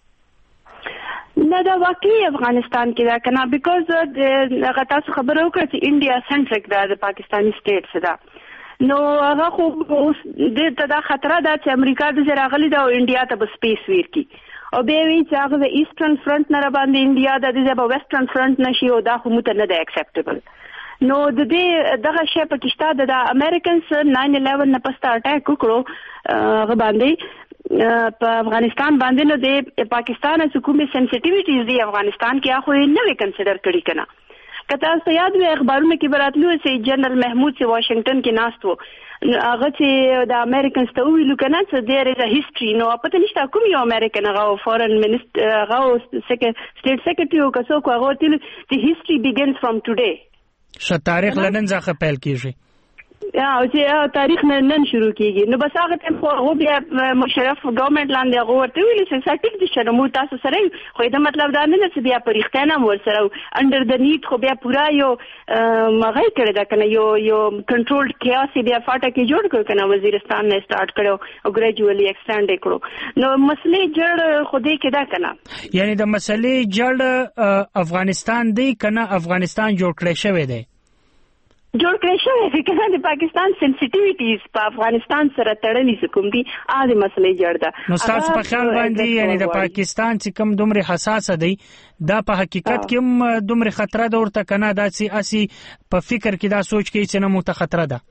نه دا واقعي افغانستان کې دا کنه بیکاز هغه تاسو خبرو کړې چې انډیا سنټریک دا د پاکستاني سټیټس ده نو هغه خو د دا خطر ده چې امریکا د زراغلي دا او انډیا ته به سپیس ورکی او به وی چې هغه د ایسټرن فرنٹ نه باندې انډیا د دې په ویسټرن فرنٹ نشي او دا خو مت نه ده اکسپټیبل نو د دې دغه شی پاکستان د امریکنز ناین الیون نه پسته اٹیک وکړو هغه باندې په افغانستان باندې نو د پاکستان حکومت سنسټیویټیز دی افغانستان کې اخو نه وی کنسیډر کړی کنه کته تاسو یاد وي اخبارونو کې براتلو چې جنرال محمود چې واشنگټن کې ناستو هغه چې د امریکنز ته ویلو کنه چې دیر از ا هیستوري نو پته نشته کوم یو امریکن هغه فورن منسټر هغه سټیټ سیکریټری او کسو کو هغه تل چې هیستوري بیګنز فرام ټوډے ش تاریخ لنن ځخه پیل کیږي او چې تاریخ نن شروع کیږي نو بس هغه ټیم خو هغه بیا مشرف ګورنمنت لاندې هغه ورته ویل چې سټیک دي چې مو تاسو سره خو دا مطلب دا نه چې بیا پرېختنه مو سره انډر د نیټ خو بیا پورا یو مغای کړی دا کنه یو یو کنټرولډ کیاس بیا فاټه کې جوړ کړ کنه وزیرستان نه سٹارټ کړو او ګریجوالي ایکسټینډ کړو نو مسلې جوړ خو دې کې دا کنه یعنی د مسلې جوړ افغانستان دی کنه افغانستان جوړ کړی شوی دی جوړ کړی شوی کنه د پاکستان سنسټیویټیز په افغانستان سره تړلې کوم دي اې مسلې جوړ ده نو تاسو په خیال باندې یعنی د پاکستان چې کوم دومره حساسه دی دا په حقیقت کې هم دومره خطر ده ورته کنه دا چې اسی په فکر کې دا سوچ کوي چې نه مو ته خطر ده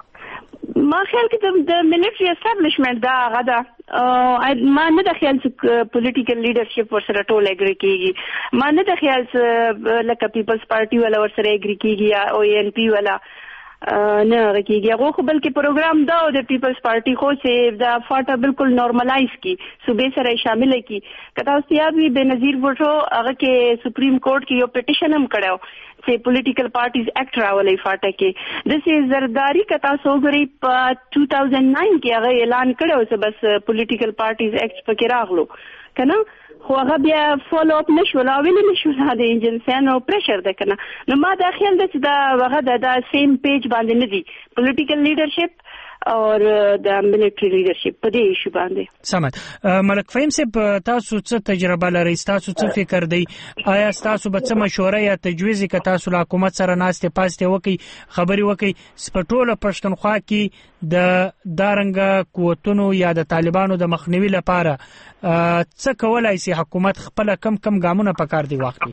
ما خیال کې د ملټری اسټابلیشمنت دا غدا ما نه د خیال چې پولیټیکل لیډرشپ ورسره ټول اګری کیږي ما نه د خیال چې لکه پیپلز پارټي ولا ورسره اګری کیږي یا او ان پی ولا نه کیږي هغه خو بلکې پروګرام دا د پیپلز پارټي خو چې دا فاټه بالکل نارملایز کی صوبې سره شامل کی کدا سیاد وی بنظیر وټو هغه کې سپریم کورټ کې یو پټیشن هم کړو چې پولیټیکل پارټیز اکټ راولې فاټه کې د سي زرداری کتا سوګری په two thousand nine کې هغه اعلان کړو چې بس پولیټیکل پارټیز اکټ پکې راغلو کنه خو هغه بیا فالو اپ نشو لا ویل نشو د ایجنسیانو پریشر ده کنه نو ما دا خیال ده چې دا هغه د سیم پیج باندې نه دي پولیټیکل لیډرشپ اور د ملټری لیډرشپ په دې ایشو باندې سمت ملک فهیم صاحب تاسو څه تجربه لرئ تاسو څه فکر دی آیا تاسو به څه مشوره یا تجویز کې تاسو له حکومت سره ناشته پاسته وکي خبري وکي سپټوله پښتونخوا کې د دارنګ قوتونو یا د طالبانو د مخنیوي لپاره څه کولای شي حکومت خپل کم کم ګامونه پکار دی واخلي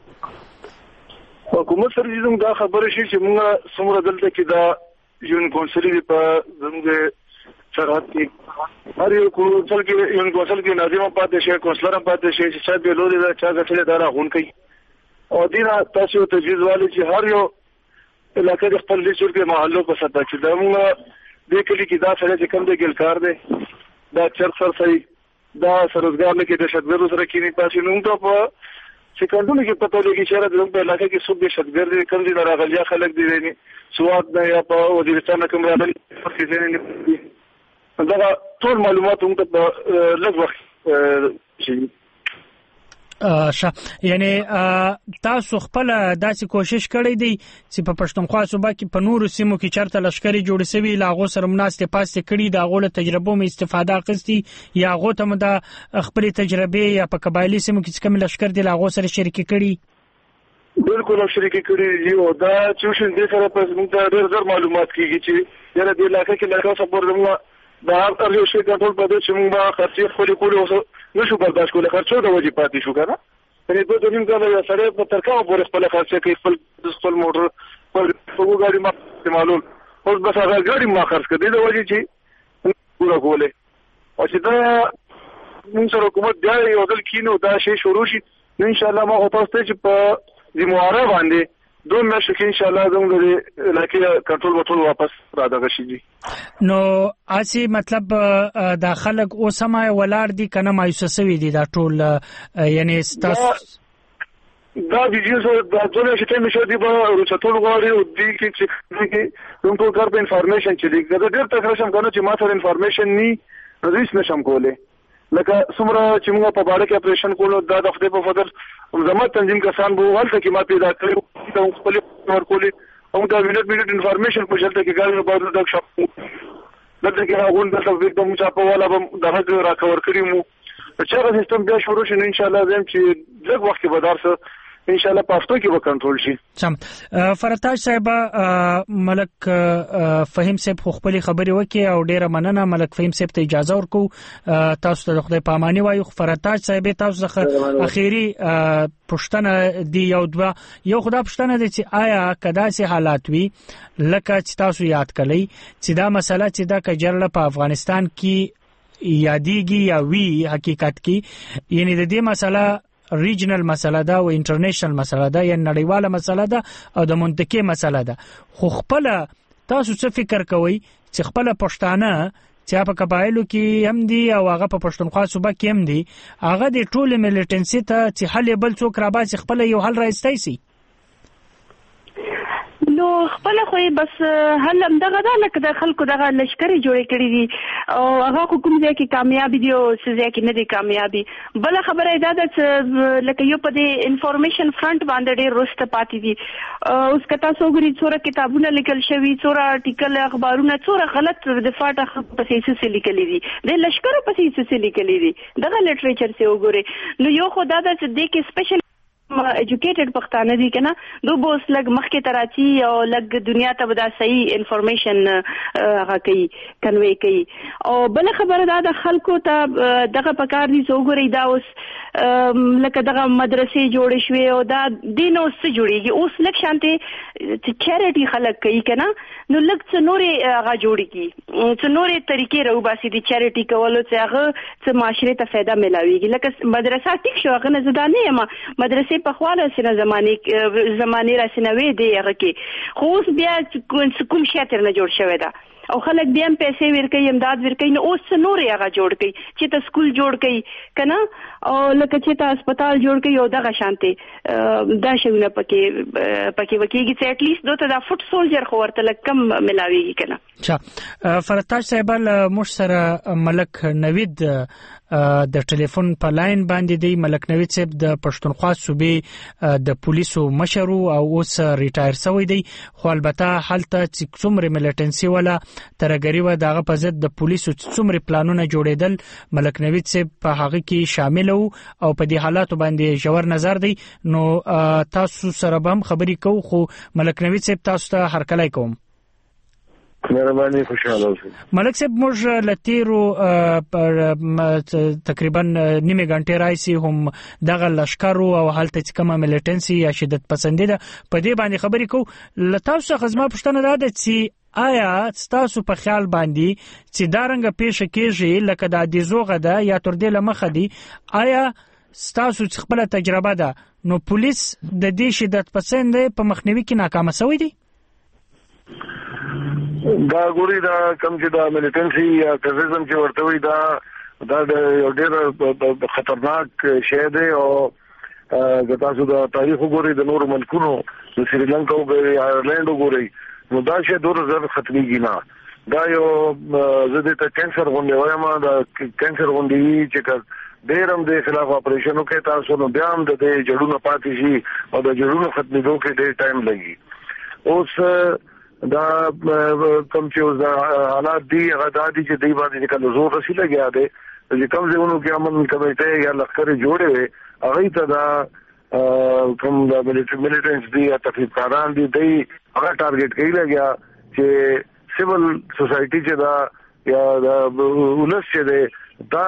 حکومت سره زموږ دا خبره شي چې موږ څومره دلته کې دا یون کونسل دی په زموږ سرحد کې هر یو کونسل کې یون کونسل کې ناظم پاتې شي کونسلر پاتې شي چې څه به لوري دا چا غټلې دارا غون کوي او دینا تاسو ته تجویز والي چې هر یو علاقې د خپل لیسور کې محلو په سطح کې دا موږ د کلی کې دا سره چې کوم دی ګلکار دی دا چر سر صحیح دا سرزګار نه کې د شتګرو سره کې نه پاسې نوم ته په سکندونو کې پته لګي چې را دغه په علاقې کې څوک د شتګر دي کوم دي راغلیا خلک دي نه سواد نه یا په وزیرستان کوم راغلي څه دا ټول معلومات هم ته لږ وخت شي شه یعنی تاسو خپل داسې کوشش کړی دی چې په پښتونخوا صوبه کې په نورو سیمو کې چرته لشکري جوړ شوی لاغو سره مناسته پاسته کړی دا غوړه تجربه مې استفاده اخیستی یا غو ته د خپل تجربه یا په قبایلی سیمو کې کوم لشکر دی لاغو سره شریک کړی بالکل شریک کړی یو دا چې شین دې سره په موږ ته ډېر ډېر معلومات کیږي چې یاره دې علاقې کې لکه سپور دمو دا هر یو شی کنټرول پدې چې موږ خرچې خپل کول او نشو برداشت کولای خرچو د وجې پاتې شو کنه پرې دوه د نیم کال یا سره په ترکاو پورې خپل خرچې کوي خپل خپل موټر خپل په ګاډي ما استعمالول اوس بس هغه ګاډي ما خرڅ کړي د وجې چې پورا کوله او چې دا موږ سره حکومت بیا یو ځل کینو دا شی شروع شي ان شاء الله ما هوتاس ته چې په زمواره باندې دوه مېشو کې ان شاء الله زموږ د علاقې کنټرول وټول واپس را دغه شي نو اسی مطلب د خلک اوسمه ولار دي کنه مایوسوي دي دا ټول یعنی تاسو دا ویډیو سره د ټول شي ته مشه دی په رچتول غواړي او دې کې چې کې کوم ټول کار په انفارمیشن چې دی دا ډېر تکرار شم کنه چې ما سره انفارمیشن ني ریس نشم کوله لکه څومره چې موږ په باړه کې اپریشن کولو دا د خپل په فضل زموږ تنظیم کسان به ولته کې ما پیدا کړو د خپل ور کولې او دا وینټ وینټ انفارمیشن په شلته کې ګاډي په بدل ډک شپ دلته کې راغون د تصویر د مچاپه والا به دغه را کور کړی مو چې هغه سیستم بیا شروع شي ان شاء الله زم چې لږ وخت کې به درس ان شاء الله پښتو کې به کنټرول شي سم فرتاج صاحب ملک فهیم صاحب خو خپل خبري وکي او ډیره مننه ملک فهیم صاحب ته اجازه ورکو تاسو ته خدای پاماني وایو فرتاج صاحب تاسو څخه اخیری پښتنه دی یو دوا یو خدا پښتنه دي چې آیا کدا سي حالات وي لکه چې تاسو یاد کړئ چې دا مسله چې دا کجرله په افغانستان کې یادېږي یا وی حقیقت کې یعنی د دې مسله ریجنل مسله ده او انټرنیشنل مسله ده یا نړیواله مسله ده او د منطقي مسله ده خو خپل تاسو څه فکر کوئ چې خپل پښتانه چې په قبایلو کې هم دي او هغه په پښتونخوا صوبه کې هم دي هغه د ټول ملیټنسي ته چې حل بل څوک را باسي خپل یو حل راځي سي نو خپل خو بس هل هم دغه د لکه د خلکو دغه لشکري جوړې کړې دي او هغه حکومت کې کامیابی دی او څه کې نه دي کامیابی. بل خبره دا ده چې لکه یو په دې انفارمیشن فرنٹ باندې ډېر رسته پاتې دي. اوس کتا سوګري څوره کتابونه لیکل شوی، څوره آرټیکل اخبارونه، څوره غلط د فاټه پسې څه لیکلي دي، د لشکرو پسې څه لیکلي دي، دغه لټریچر څه وګوري. نو یو خدا دا چې د کې سپیشل ایجوکیټډ پښتانه دي کنه دو بوس لګ مخکې تراچی او لګ دنیا ته ودا صحیح انفارمیشن هغه کوي کنوي کوي. او بل خبره دا د خلکو ته دغه پکار دي وګورئ دا اوس لکه دغه مدرسې جوړې شوې او دا دین اوس څه جوړیږي اوس لکه شانته چیریټي خلک کوي کنه نو لکه څه نورې هغه جوړیږي څه نورې طریقې راو باسي د چیریټي کولو چې هغه څه معاشره ته فایده ملاويږي. لکه مدرسه ټیک شو هغه نه زده نه یم مدرسې په خواله سره زمانه زمانه را سنوي دی هغه کې خو اوس بیا کوم شاتر نه جوړ شوی دا او خلک بیا هم پیسې ورکوي امداد ورکوي نو اوس نورې هغه جوړ کوي چې ته سکول جوړ کوي کنه او لکه چې ته هسپتال جوړ کوي او دغه شانته دا شونه پکې پکې وکیږي چې اټ لیست دوته دا فوټ سولجر خو ورته لکم ملاويږي کنه. اچھا فرتاج صاحب مش سره ملک نوید د ټلیفون په لاین باندې دی. ملک نوید صاحب د پښتونخوا صوبې د پولیسو مشر او اوس ریټایر شوی دی خو البته حالت چې څومره ملټنسي ولا ترګری و دغه په ضد د پولیسو څومره پلانونه جوړیدل ملک نوید صاحب په هغه کې شامل وو او په دې حالاتو باندې جوړ نظر دی. نو تاسو سره هم خبرې کوو خو ملک نوید صاحب تاسو ته هرکلی کوم. مهرباني خوشاله اوسئ. ملک صاحب موږ لتیرو تقریبا نیمه غنټه راځي هم دغه لشکرو او حالت چې کومه ملټنسي یا شدت پسندي ده په دې باندې خبرې کوو. لتاوسه خدمت پښتنه ده چې آیا تاسو په خیال باندې چې دارنګ پیښه کېږي لکه د دېزوغه ده یا تر دې لمخه دي آیا تاسو خپل تجربه ده نو پولیس د دې شدت پسند په مخنیوي کې ناکام شوی دی؟ دا ګوري دا کم چې دا ملټنسي یا تروریزم چې ورته وي دا دا د ډېر خطرناک شی دی او د تاسو د تاریخ وګورئ د نورو ملکونو د سریلانکا وګورئ آیرلند وګورئ نو دا شی ډېر زر ختميږي نه. دا یو زده ته کینسر غونډه وایم دا کینسر غونډه چې ډېر هم د خلاف اپریشن وکړي تاسو نو بیا هم د جوړونو پاتې شي او د جوړونو ختمېدو کې ډېر ټایم لګي. اوس دا کم چې اوس حالات دي هغه دا دي چې دی باندې کله زور رسي لګیا دی چې کوم ځایونو کې امن کمیټه یا لخر جوړې وي هغه ته دا کوم د ملټنټس دي یا تفریقاران دي دی هغه ټارګټ کوي لګیا چې سیول سوسایټي چې دا یا د ولس چې دی دا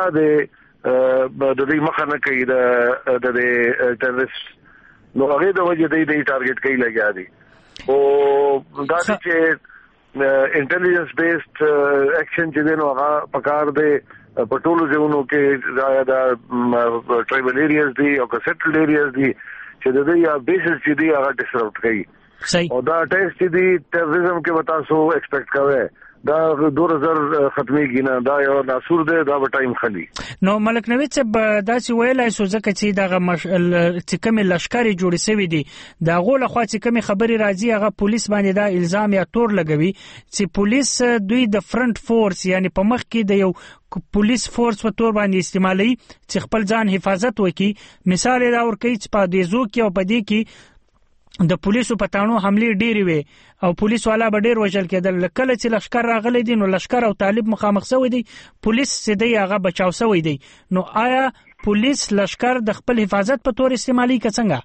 د د دې مخه نه کوي د د ټیرریست نو هغه د وجه دی دی ټارګټ کوي لګیا دی او دا چې انټيليجنس بیسډ اکشن چې دینو هغه پکار دی په ټولو ځایونو کې دا د ټرایبل ایریاز دي او سیټلډ ایریاز دي چې د دې یا بیسز چې دي هغه ډیسرپټ کوي او دا ټیکس چې دي ټیرریزم کې وتا سو ایکسپیکټ کوي دا دوه هزار ختميږي نه دا یو ناسور دی دا به ټایم خلی. نو ملک نوید صاحب دا چې ویلای سو ځکه چې دغه چې کوم لشکري جوړ شوی دي دا غوله خو چې کوم خبري راځي هغه پولیس باندې دا الزام یا تور لګوي چې پولیس دوی د فرنٹ فورس یعنی په مخ کې د یو پولیس فورس په تور باندې استعمالي چې خپل ځان حفاظت وکړي. مثال دا ورکړي چې په دې زو کې او په دې کې د پولیسو پټانو حمله ډېری وي او پولیس والا به ډېر وژل کېدل. کله چې لشکر راغلي دي نو لشکر او طالب مخامخ شوی دي پولیس سیده هغه بچاو شوی دی. نو آیا پولیس لشکر د خپل حفاظت په تور استعمالي که څنګه؟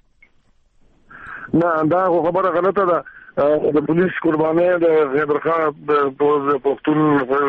نه دا خبره غلطه ده. د پولیس قرباني د خیبر پختون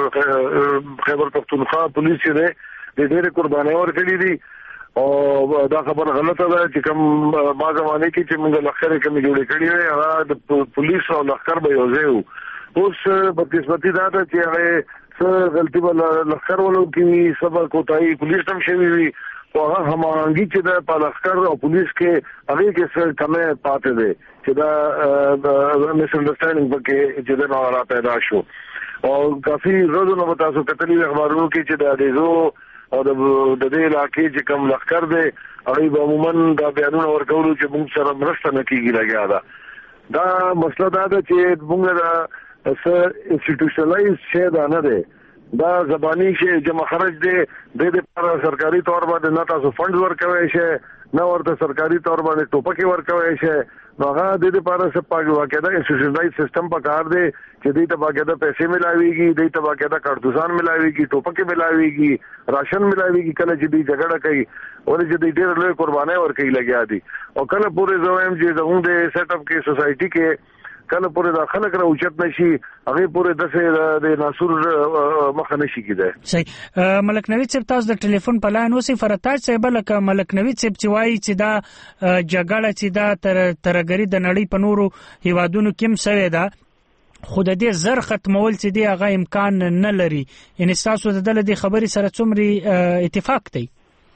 خیبر پختونخوا پولیس دی د ډېر قرباني ورکړي دي او دا خبر غلطه ده چې کوم ما زمانه کې چې موږ لخر کوم جوړ کړی وي هغه د پولیس او لخر به یو ځای اوس په قسمتي دا ده چې هغه څه غلطي بل لخر ولو کې سبا کوتاهي پولیس هم شوی وي او هغه همانګي چې د په لخر او پولیس کې هغه کې څه کمه پاتې ده چې دا مس انډرستانډینګ پکې چې دا نو را پیدا شو او کافي روزونه به تاسو کتلې اخبارونو کې چې دا دیزو او د دې علاقې چې کوم لخر دی هغه عموما دا بیانونه ورکول چې موږ سره مرسته نه کیږي لګیا ده دا مسله دا ده چې موږ دا انسټیټیوشنلایز شی دا نه دی دا زبانی شی جمع خرج دی د دې لپاره سرکاري تور باندې نه تاسو فند ورکوي شي نه ورته سرکاري تور باندې ټوپکې ورکوي شي نو هغه د دې لپاره څه پاګ واقعده انسټیټیوشنلایز سیستم پکار دی چې دې ته باقاعده پیسې ملاويږي دې ته باقاعده کارتوسان ملاويږي ټوپکې ملاويږي راشن ملاويږي کله چې دې جګړه کوي ولې چې دې ډېر لوی قرباني ورکوي لګیا دي او کله پورې زویم چې زموږ د سیټ اپ کې سوسايټي کې کله پورې د خلک را اوچت نشي هغه پورې دسه د ناسور مخ نشي کیده. صحیح. ملک نوید صاحب تاسو د ټلیفون په لاین اوسې فرتاج صاحب لکه ملک نوید صاحب چې وایي چې دا جګړه چې دا تر ترګری د نړۍ په نورو هیوادونو کې سوي ده خود دې زر ختمول چې دی هغه امکان نه لري ان تاسو د دې خبرې سره څومره اتفاق دی؟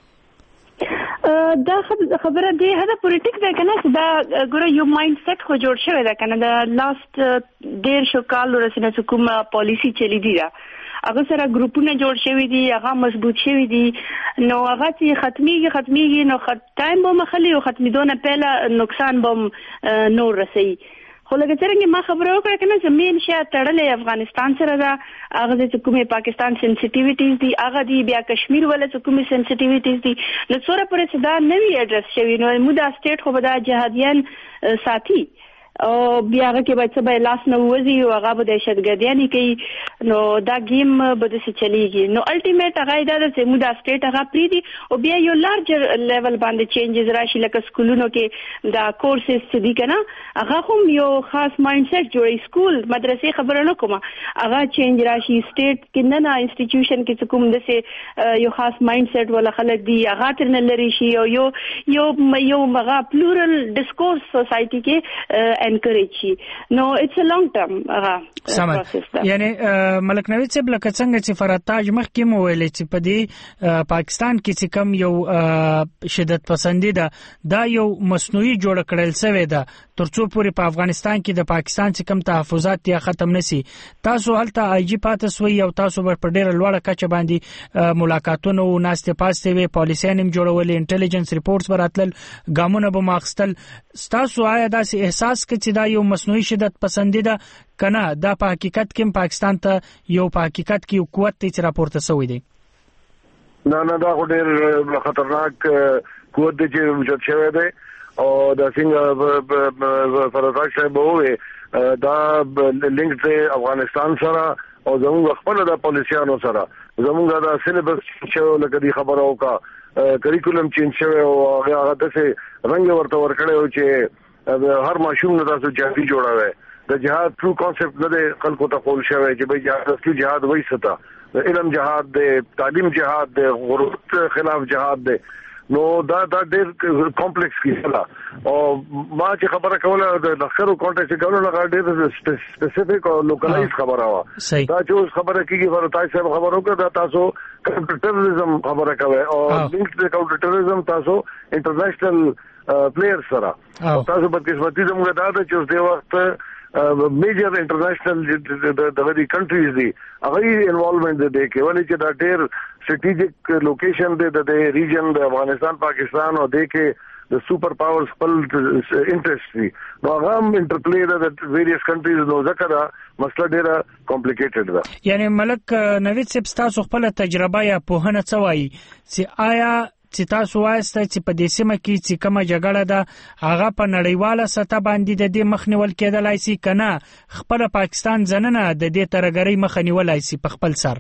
دا خبره دی هدا پولیټیک ده کنه چې دا ګوره یو مایند سیټ خو جوړ شوی ده کنه دا لاست ډیر شو کال ورسنه کومه پالیسی چلی دی دا هغه سره ګروپونه جوړ شوی دي هغه مضبوط شوی دي نو هغه چې ختميږي ختميږي نو ټایم به مخلي او ختمېدونه پهله نقصان به نور رسي خو لکه څنګه ما خبرو کړه کنه چې مین شیا تړلې افغانستان سره دا هغه چې کومه پاکستان سنسټیویټیز دي هغه دی بیا کشمیر ولا چې کومه سنسټیویټیز دي نو څوره پرې چې دا نوی اډرس شوی نو مودا سټیټ خو به دا جهادیان ساتي او بیا هغه کې باید څه به لاس نه وځي او هغه به دهشتګردیانې کوي نو دا گیم به دسې چلیږي نو الټیمیټ هغه دا چې مودا سټیټ هغه پریدي او بیا یو لارجر لیول باندې چینجز راشي لکه سکولونو کې دا کورسز چې دي کنه هغه هم یو خاص مایند سیټ جوړي سکول مدرسې خبره نه کومه هغه چینج راشي سټیټ کې نه نه انسټیټیوشن کې کوم دسې یو خاص مایند سیټ ولا خلک دي هغه تر نه لري شي او یو یو یو هغه پلورل ډیسکورس سوسايټي کې encourage نو اټس ا لانګ ټرم پروسس یعنی ملک نوید صاحب لکه څنګه چې فرتاج مخکې مو ویل چې په دې پاکستان کې چې کم یو شدت پسندي ده دا یو مصنوعي جوړ کړل شوی ده ترڅو پورې په افغانستان کې د پاکستان چې کم تحفظات یا ختم نشي تاسو هلته آی جی پاتې سوی او تاسو په ډیره لوړه کچه باندې ملاقاتونه او ناستې پاستې وی پالیسۍ نیم جوړول انټيليجنس ریپورټس براتل ګامونه به ماخستل تاسو آیا داسې احساس کې چې دا یو مصنوعي شدت پسندي ده کنه دا په حقیقت کې پاکستان ته یو په حقیقت کې یو قوت ته راپورته شوی دی؟ نه نه دا ډېر خطرناک قوت دی چې وجود شوی دی او دا څنګه فرتاج صاحب وویل دا لینک دی افغانستان سره او زموږ خپل د پالیسیانو سره زموږ دا سلیبس چې لکه دی خبرو کا کریکولم چینج شوی او هغه دسه رنګ ورته ورکړی چې هر ماشوم نه تاسو جهادي جوړاوي د جهاد ټرو کانسپټ نه د خلکو ته خول شوی چې به جهاد اصلي جهاد وایي ستا د علم جهاد د تعلیم جهاد د غربت خلاف جهاد دی نو دا دا ډېر کمپلیکس کیسه او ما چې خبره کوله د لخرو کانټیکټ کوله هغه ډېر سپیسیفیک او لوکلایز خبره وا دا چې خبره کیږي فرتاج صاحب خبرو کې دا تاسو کاونټر ټیرریزم خبره کوي او لینک د کاونټر ټیرریزم تاسو انټرنیشنل پلیئر سره تاسو په قسمتي زموږ دا د چې د وخت میجر انټرنیشنل د غوړي کنټریز دي هغه انوالومنت دي کې ولې چې دا ډېر سټریټیجیک لوکیشن دی د ریجن د افغانستان پاکستان او د کې د سپر پاورز خپل انټرست دي نو هغه انټرپلی د ویریس کنټریز نو ځکه دا مسله ډېره کمپلیکیټډ ده یعنی ملک نوید صاحب تاسو خپل تجربه یا په هنه څوای چې آیا چې تاسو وایسته چې په دې سیمه کې چې کومه جګړه ده هغه په نړیواله سطح باندې د دې مخنیول کېدلای شي کنه خپل پاکستان ځننه د دې ترګری مخنیولای شي په خپل سر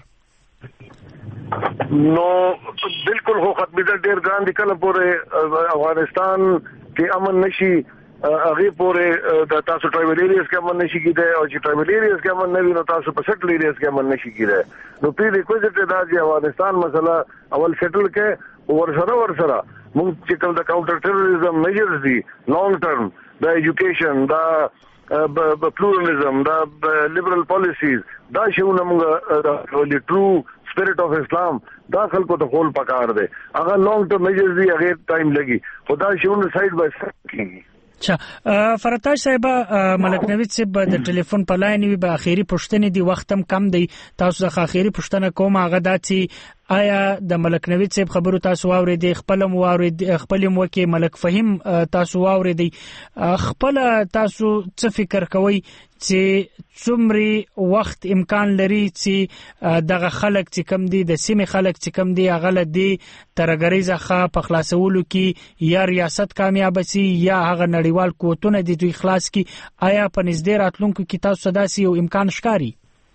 نو بالکل خو ختمېدل ډېر ګران دي کله پورې افغانستان کې امن نشي هغه پورې د تاسو ټرایبل ایریاز کې امن نشي کېدای او چې ټرایبل ایریاز کې امن نه وي نو تاسو په سټل ایریاز کې امن نشي کېدای نو پری ریکوزیټ دا چې افغانستان مسله اول سټل کې ورسره ورسره موږ چې کوم د کاونټر ټیرریزم میجرز دي لانګ ټرم د ایجوکیشن دا پلورالزم دا لیبرل پالیسیز دا شیونه موږ د ټرو سپیرټ اف اسلام دا خلکو ته خول پکار دی هغه لانګ ټرم میجرز دي هغه ټایم لګي خدا شیونه سایډ بای سایډ کیږي اچھا فرتاج صاحب ملک نوید صاحب د ټلیفون په لاین وی به اخیری پښتنې دی وختم کم دی تاسو د اخیری پښتنه کوم هغه د چې آیا د ملک نوید صاحب خبرو تاسو واورېدې؟ خپل مو واورېدې؟ خپل مو کې ملک فهیم تاسو واورېدې؟ خپل تاسو څه فکر کوئ چې څومره وخت امکان لري چې دغه خلک چې کم دي، د سیمې خلک چې کم دي، هغه لدی ترګری ځخه په خلاصولو کې یا ریاست کامیاب شي یا هغه نړیوال قوتونه دي دوی خلاص کی؟ آیا په نږدې راتلونکو کې تاسو داسې یو امکان ښکاري؟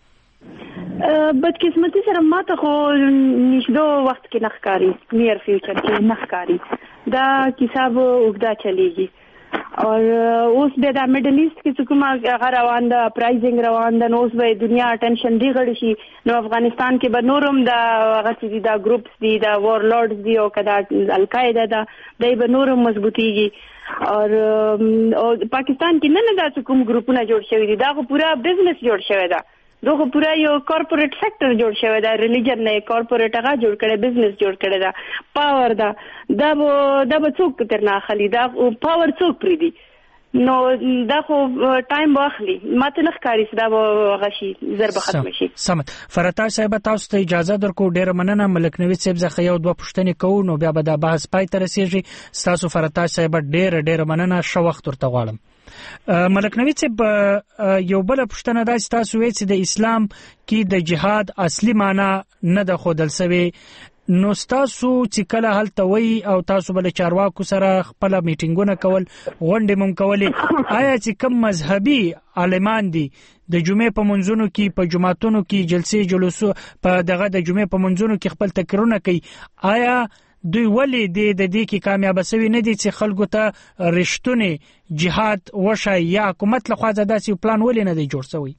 بدقسمتي سره ماته خو نشدو وخت کې نه ښکاري، نیر فیوچر کې نه ښکاري. دا کتاب وګدا چلیږي او اوس به د میډل ایست کې کومه هغه روان ده، پرایزینګ روان ده، نو اوس به دنیا اټینشن دی غړي شي. نو افغانستان کې به نورم د هغه چې دا ګروپس دي، دا وارلورډز دي او کدا القاعده ده، دای به نورم مضبوطیږي. او پاکستان کې نه نه دا کوم ګروپونه جوړ شوی دي، دا خو پورا بزنس جوړ شوی ده، دغه پورا یو کارپوریټ سېکټر جوړ شوی دا، ریلیجن نه کارپوریټ هغه جوړ کړي، بزنس جوړ کړي دا، پاور دا دا دا به څوک ترنا خلی، دا پاور څوک پری دی. نو دا خو ټایم واخلي، ماته نه ښکاري چې دا به غشي ضرب ختم شي. سمت فرتاج صاحب تاسو ته اجازه درکو، ډیر مننه. ملک نوید صاحب زخه یو دوه پښتنې کوو نو بیا به دا بحث پای ته رسیږي. تاسو فرتاج صاحب ډیر ډیر مننه، شو وخت ورته غواړم. ملک نوید صاحب یو بل پښتنه دا چې تاسو وایئ چې د اسلام کې د جهاد اصلي معنی نه ده ښودل سوې، نو تاسو چې کله هلته وایي او تاسو بل چارواکو سره خپل میټینګونه کول، غونډې مم کولې، آیا چې کوم مذهبي عالمان دي د جمعې په منځونو کې، په جماعتونو کې جلسې جلوسو په دغه د جمعې په منځونو کې خپل تقریرونه کوي، آیا دوی ولې د دې کې کامیاب شوي نه دي چې خلکو ته رښتونی جهاد وشي، یا حکومت له خوا داسې پلان ولې نه دی جوړ شوی؟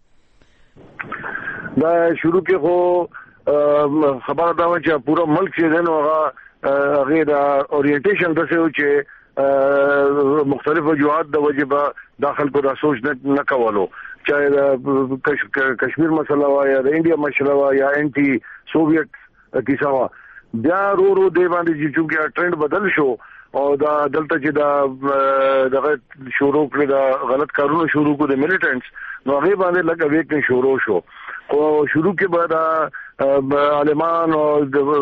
دا شروع کې خو خبره دا و چې پورا ملک چې دی نو هغه هغې د اورینټیشن داسې و چې مختلف وجوهات د وجې به دا خلکو دا سوچ نه کولو، چاہے د کشمیر مسله وه یا د انډیا مسله وه یا انټي سوویت کیسه وه. بیا رو رو دی باندې چې چونکې ټرند بدل شو او دا دلته چې دا دغه شروع کړی دا غلط کارونه شروع کړو د میلیټنټس، نو هغه باندې لږ اویکنګ شروع شو. او شروع کې به دا عالمان او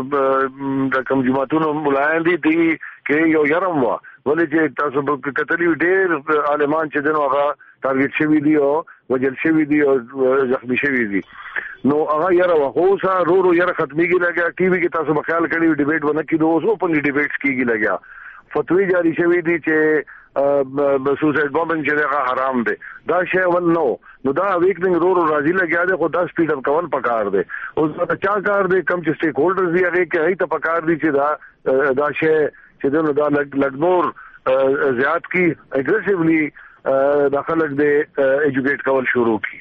د کوم جماعتونو ملایان دي دي کې یو یارم وه، ولې چې تاسو به کتلی ډېر عالمان چې دنو هغه ټارګټ شوي دي او وجل شوي دي او زخمی شوي دي. نو هغه یاره وخوسه رو رو یاره ختمیږي لګیا. ټي وي کې تاسو به خیال کړی ډیبیټ ونه کېدو، اوس اوپن ډیبیټس کېږي لګیا. فتوی جاری شوی دي چې سوسایډ بامبنګ چې هغه حرام دی، دا شی ول نو نو دا ویکنګ رو رو راځي لګیا دی، خو دا سپیډ اپ کول پکار دی. اوس دا چا کار دی، کم چې سټیک هولډرز دی هغه کې هي ته پکار دي چې دا دا شی چې دا دا لګ نور زیات کی اګریسیولی داخلك د ایجوکیټ کول شروع کی.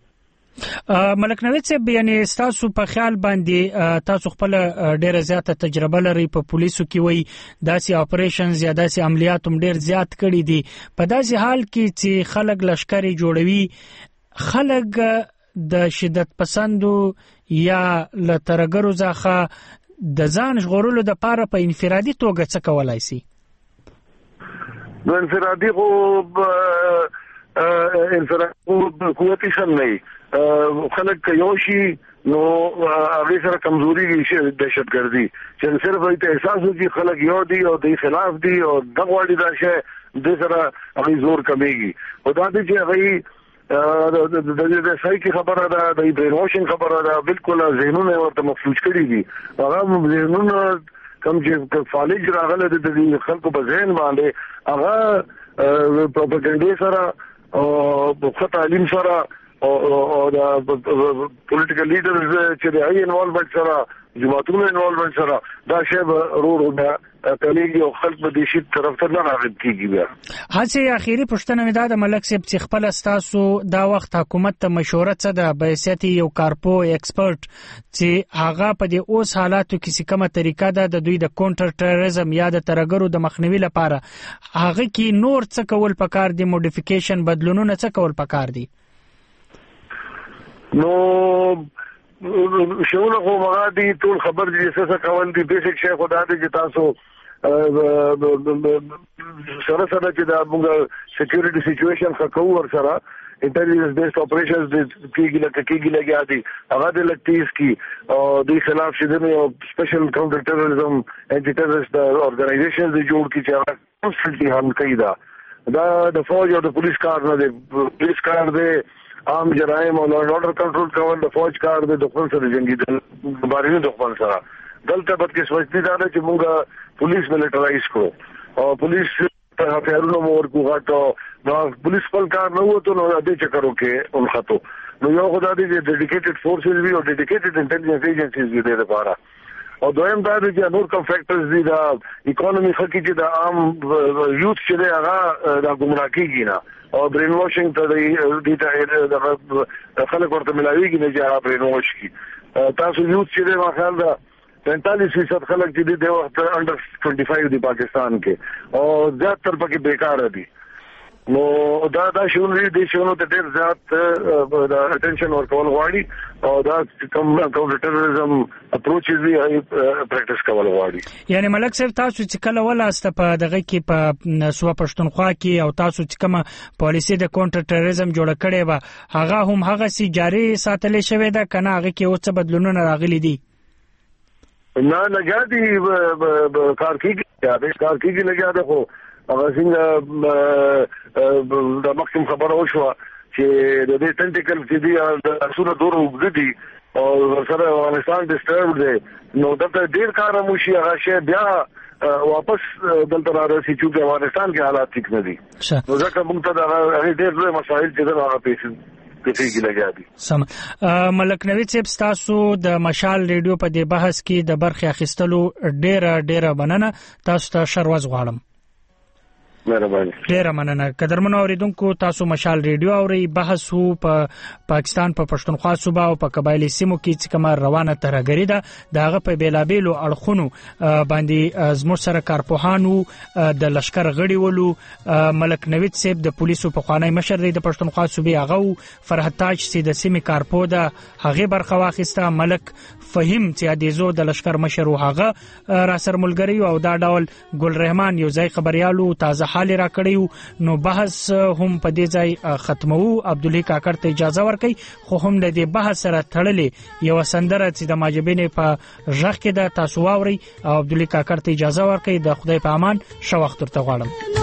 ملک نوید صاحب، یعنی تاسو په خیال باندې تاسو خپل ډیره زیاته تجربه لري په پولیسو کې، وای داسې اپریشنز یا داسې عملیات هم ډیر زیات کړي دي. په داسې حال کې چې خلک لشکري جوړوي، خلک د شدت پسندو یا له ترګرو ځخه د ځان ژغورلو د پاره په انفرادي توګه څه کولای شي؟ نو انفرادي خو انفرادي قوتي سم نه خلک یو شي نو هغه سره کمزوري شي دهشتګردي چې صرف ایت احساس وکړي خلک یو دي او د خلاف دي او دغه وړي دا شي د سره هغه زور کمیږي. او دا دي چې هغه د د صحیح کی خبره ده، د برین واشنګ خبره ده، بالکل ذهنونه ورته مفلوج کړي دي. هغه ذهنونه کم چې فالج راغله د خلکو په ذهن باندې هغه پروپاګاندا سره او په تعلیم سره او د پولیټیکل لیډرز چې د هغې انوالومنټ سره جماعتونو انوالومنټ سره دا شی به رو رو بیا کلیږي او خلک به د شي طرف ته نه راغب کېږي. بیا هڅې اخیري پوښتنه مې دا د ملک صاحب چې خپل ستاسو دا وخت حکومت ته مشوره څه ده په حیثیت یو کارپو ایکسپرټ چې هغه په دې اوس حالاتو کې کومه طریقه ده د دوی د کونټر ټیرریزم یا د ترګرو د مخنیوي لپاره، هغه کې نور څه کول پکار دي، موډیفیکیشن بدلونونه څه کول پکار دي؟ نو شاول خو مغادي ټول خبر دي څه کول دي، بیسیک شی خو دا دي چې تاسو سره سره چې دا موږ سکیورټي سچويشن ښه کوو ور سره انټيليجنس بیسډ اپریشنز د کیږي لکه کیږي لګیا دي هغه د لکټیز کی او د خلاف شیدنه او سپیشل کاونټر ټیرریزم انټي ټیرریست اورګنایزیشنز د جوړ کی چې هغه کنسټنټلی هم کوي دا دا د فوج او د پولیس کار نه دی پولیس کار دی عام جرایم او لانډ اورډر کنټرول کول د فوج کار دی د خپل سره جنگي د بارینو د خپل سره دلته بد کې سوچتي دا چې موږ پولیس ملټرایز کړو او پولیس ته هفیارونو مور کو غاټو نو پولیس خپل کار نه وته نو د چکرو کې اون خطو نو یو خدای دې ډیډیکیټډ فورسز وی او ډیډیکیټډ انټيليجنس ایجنسیز وی د لپاره او دویم دا چې نور کوم فیکټرز دي دا اکانومي خکې چې د عام یوث چې هغه د ګمراه کیږي نه او برین واشنګ ته د دې خلک ورته ملاويږي نه چې هغه برین واش کی تاسو یوث چې ما خیال دا پینتالیس فیصد خلک چې د وخت انډر پچیس دی پاکستان کې او زیاتره پکې بیکار دي نو دا دا شونې دي شونو ته ډېر زیات د اټینشن ورکول غواړي او دا کوم کاونټر ټیرریزم اپروچز دی پریکټیس کول غواړي یعنی ملک صاحب تاسو چې کله ولاست په دغه کې په سوا پښتونخوا کې او تاسو چې کومه پالیسی د کاونټر ټیرریزم جوړ کړي و هغه هم هغه سي جاري ساتلې شوې ده کنه هغه کې اوس بدلونونه راغلي دي نه لګا دي کار کیږي دا کار کیږي لګا ده خو هغه څنګه د مخکم خبره وشو چې د دې ټنټیکل چې دی د اصول دور وګدي او سره افغانستان ډیسټرب دی نو دلته ډیر کار مو شي هغه شی بیا واپس دلته راځي چې افغانستان کې حالات ټیک نه دي نو ځکه موږ ته دا ډیر لوی مسایل چې دا هغه پیښ سم ملک نوید صاحب تاسو د مشال ریډیو په دې بحث کې د برخه اخیستلو ډیره ډیره مننه تاسو ته شروز غواړم مهرباني ډیره مننه قدرمن اوریدونکو تاسو مشال ریډیو اوري بحث وو په پاکستان په پښتونخوا صوبه او په قبایلی سیمو کې چې کومه روانه ترګری ده دغه په بیلابیلو اړخونو باندې زموږ سره کارپوهانو د لشکر غړي ولو ملک نوید صاحب د پولیسو په خوانی مشر دی د پښتونخوا صوبې هغه فرحت تاج سي د سیمې کارپو ده هغه برخه واخیسته ملک فهم چې ادیزو د لشکر مشر هغه را سر ملګری او دا ډول ګل رحمان یو ځای خبريالو تازه حال را کړیو نو بحث هم په دې ځای ختمو عبدالله کاکړ ته اجازه ورکړي خو هم د دې بحث سره تړلې یو سندره چې د ماجبینه په ژغ کې د تاسو واوري او عبدالله کاکړ ته اجازه ورکړي د خدای په امان شو وخت ورته غواړم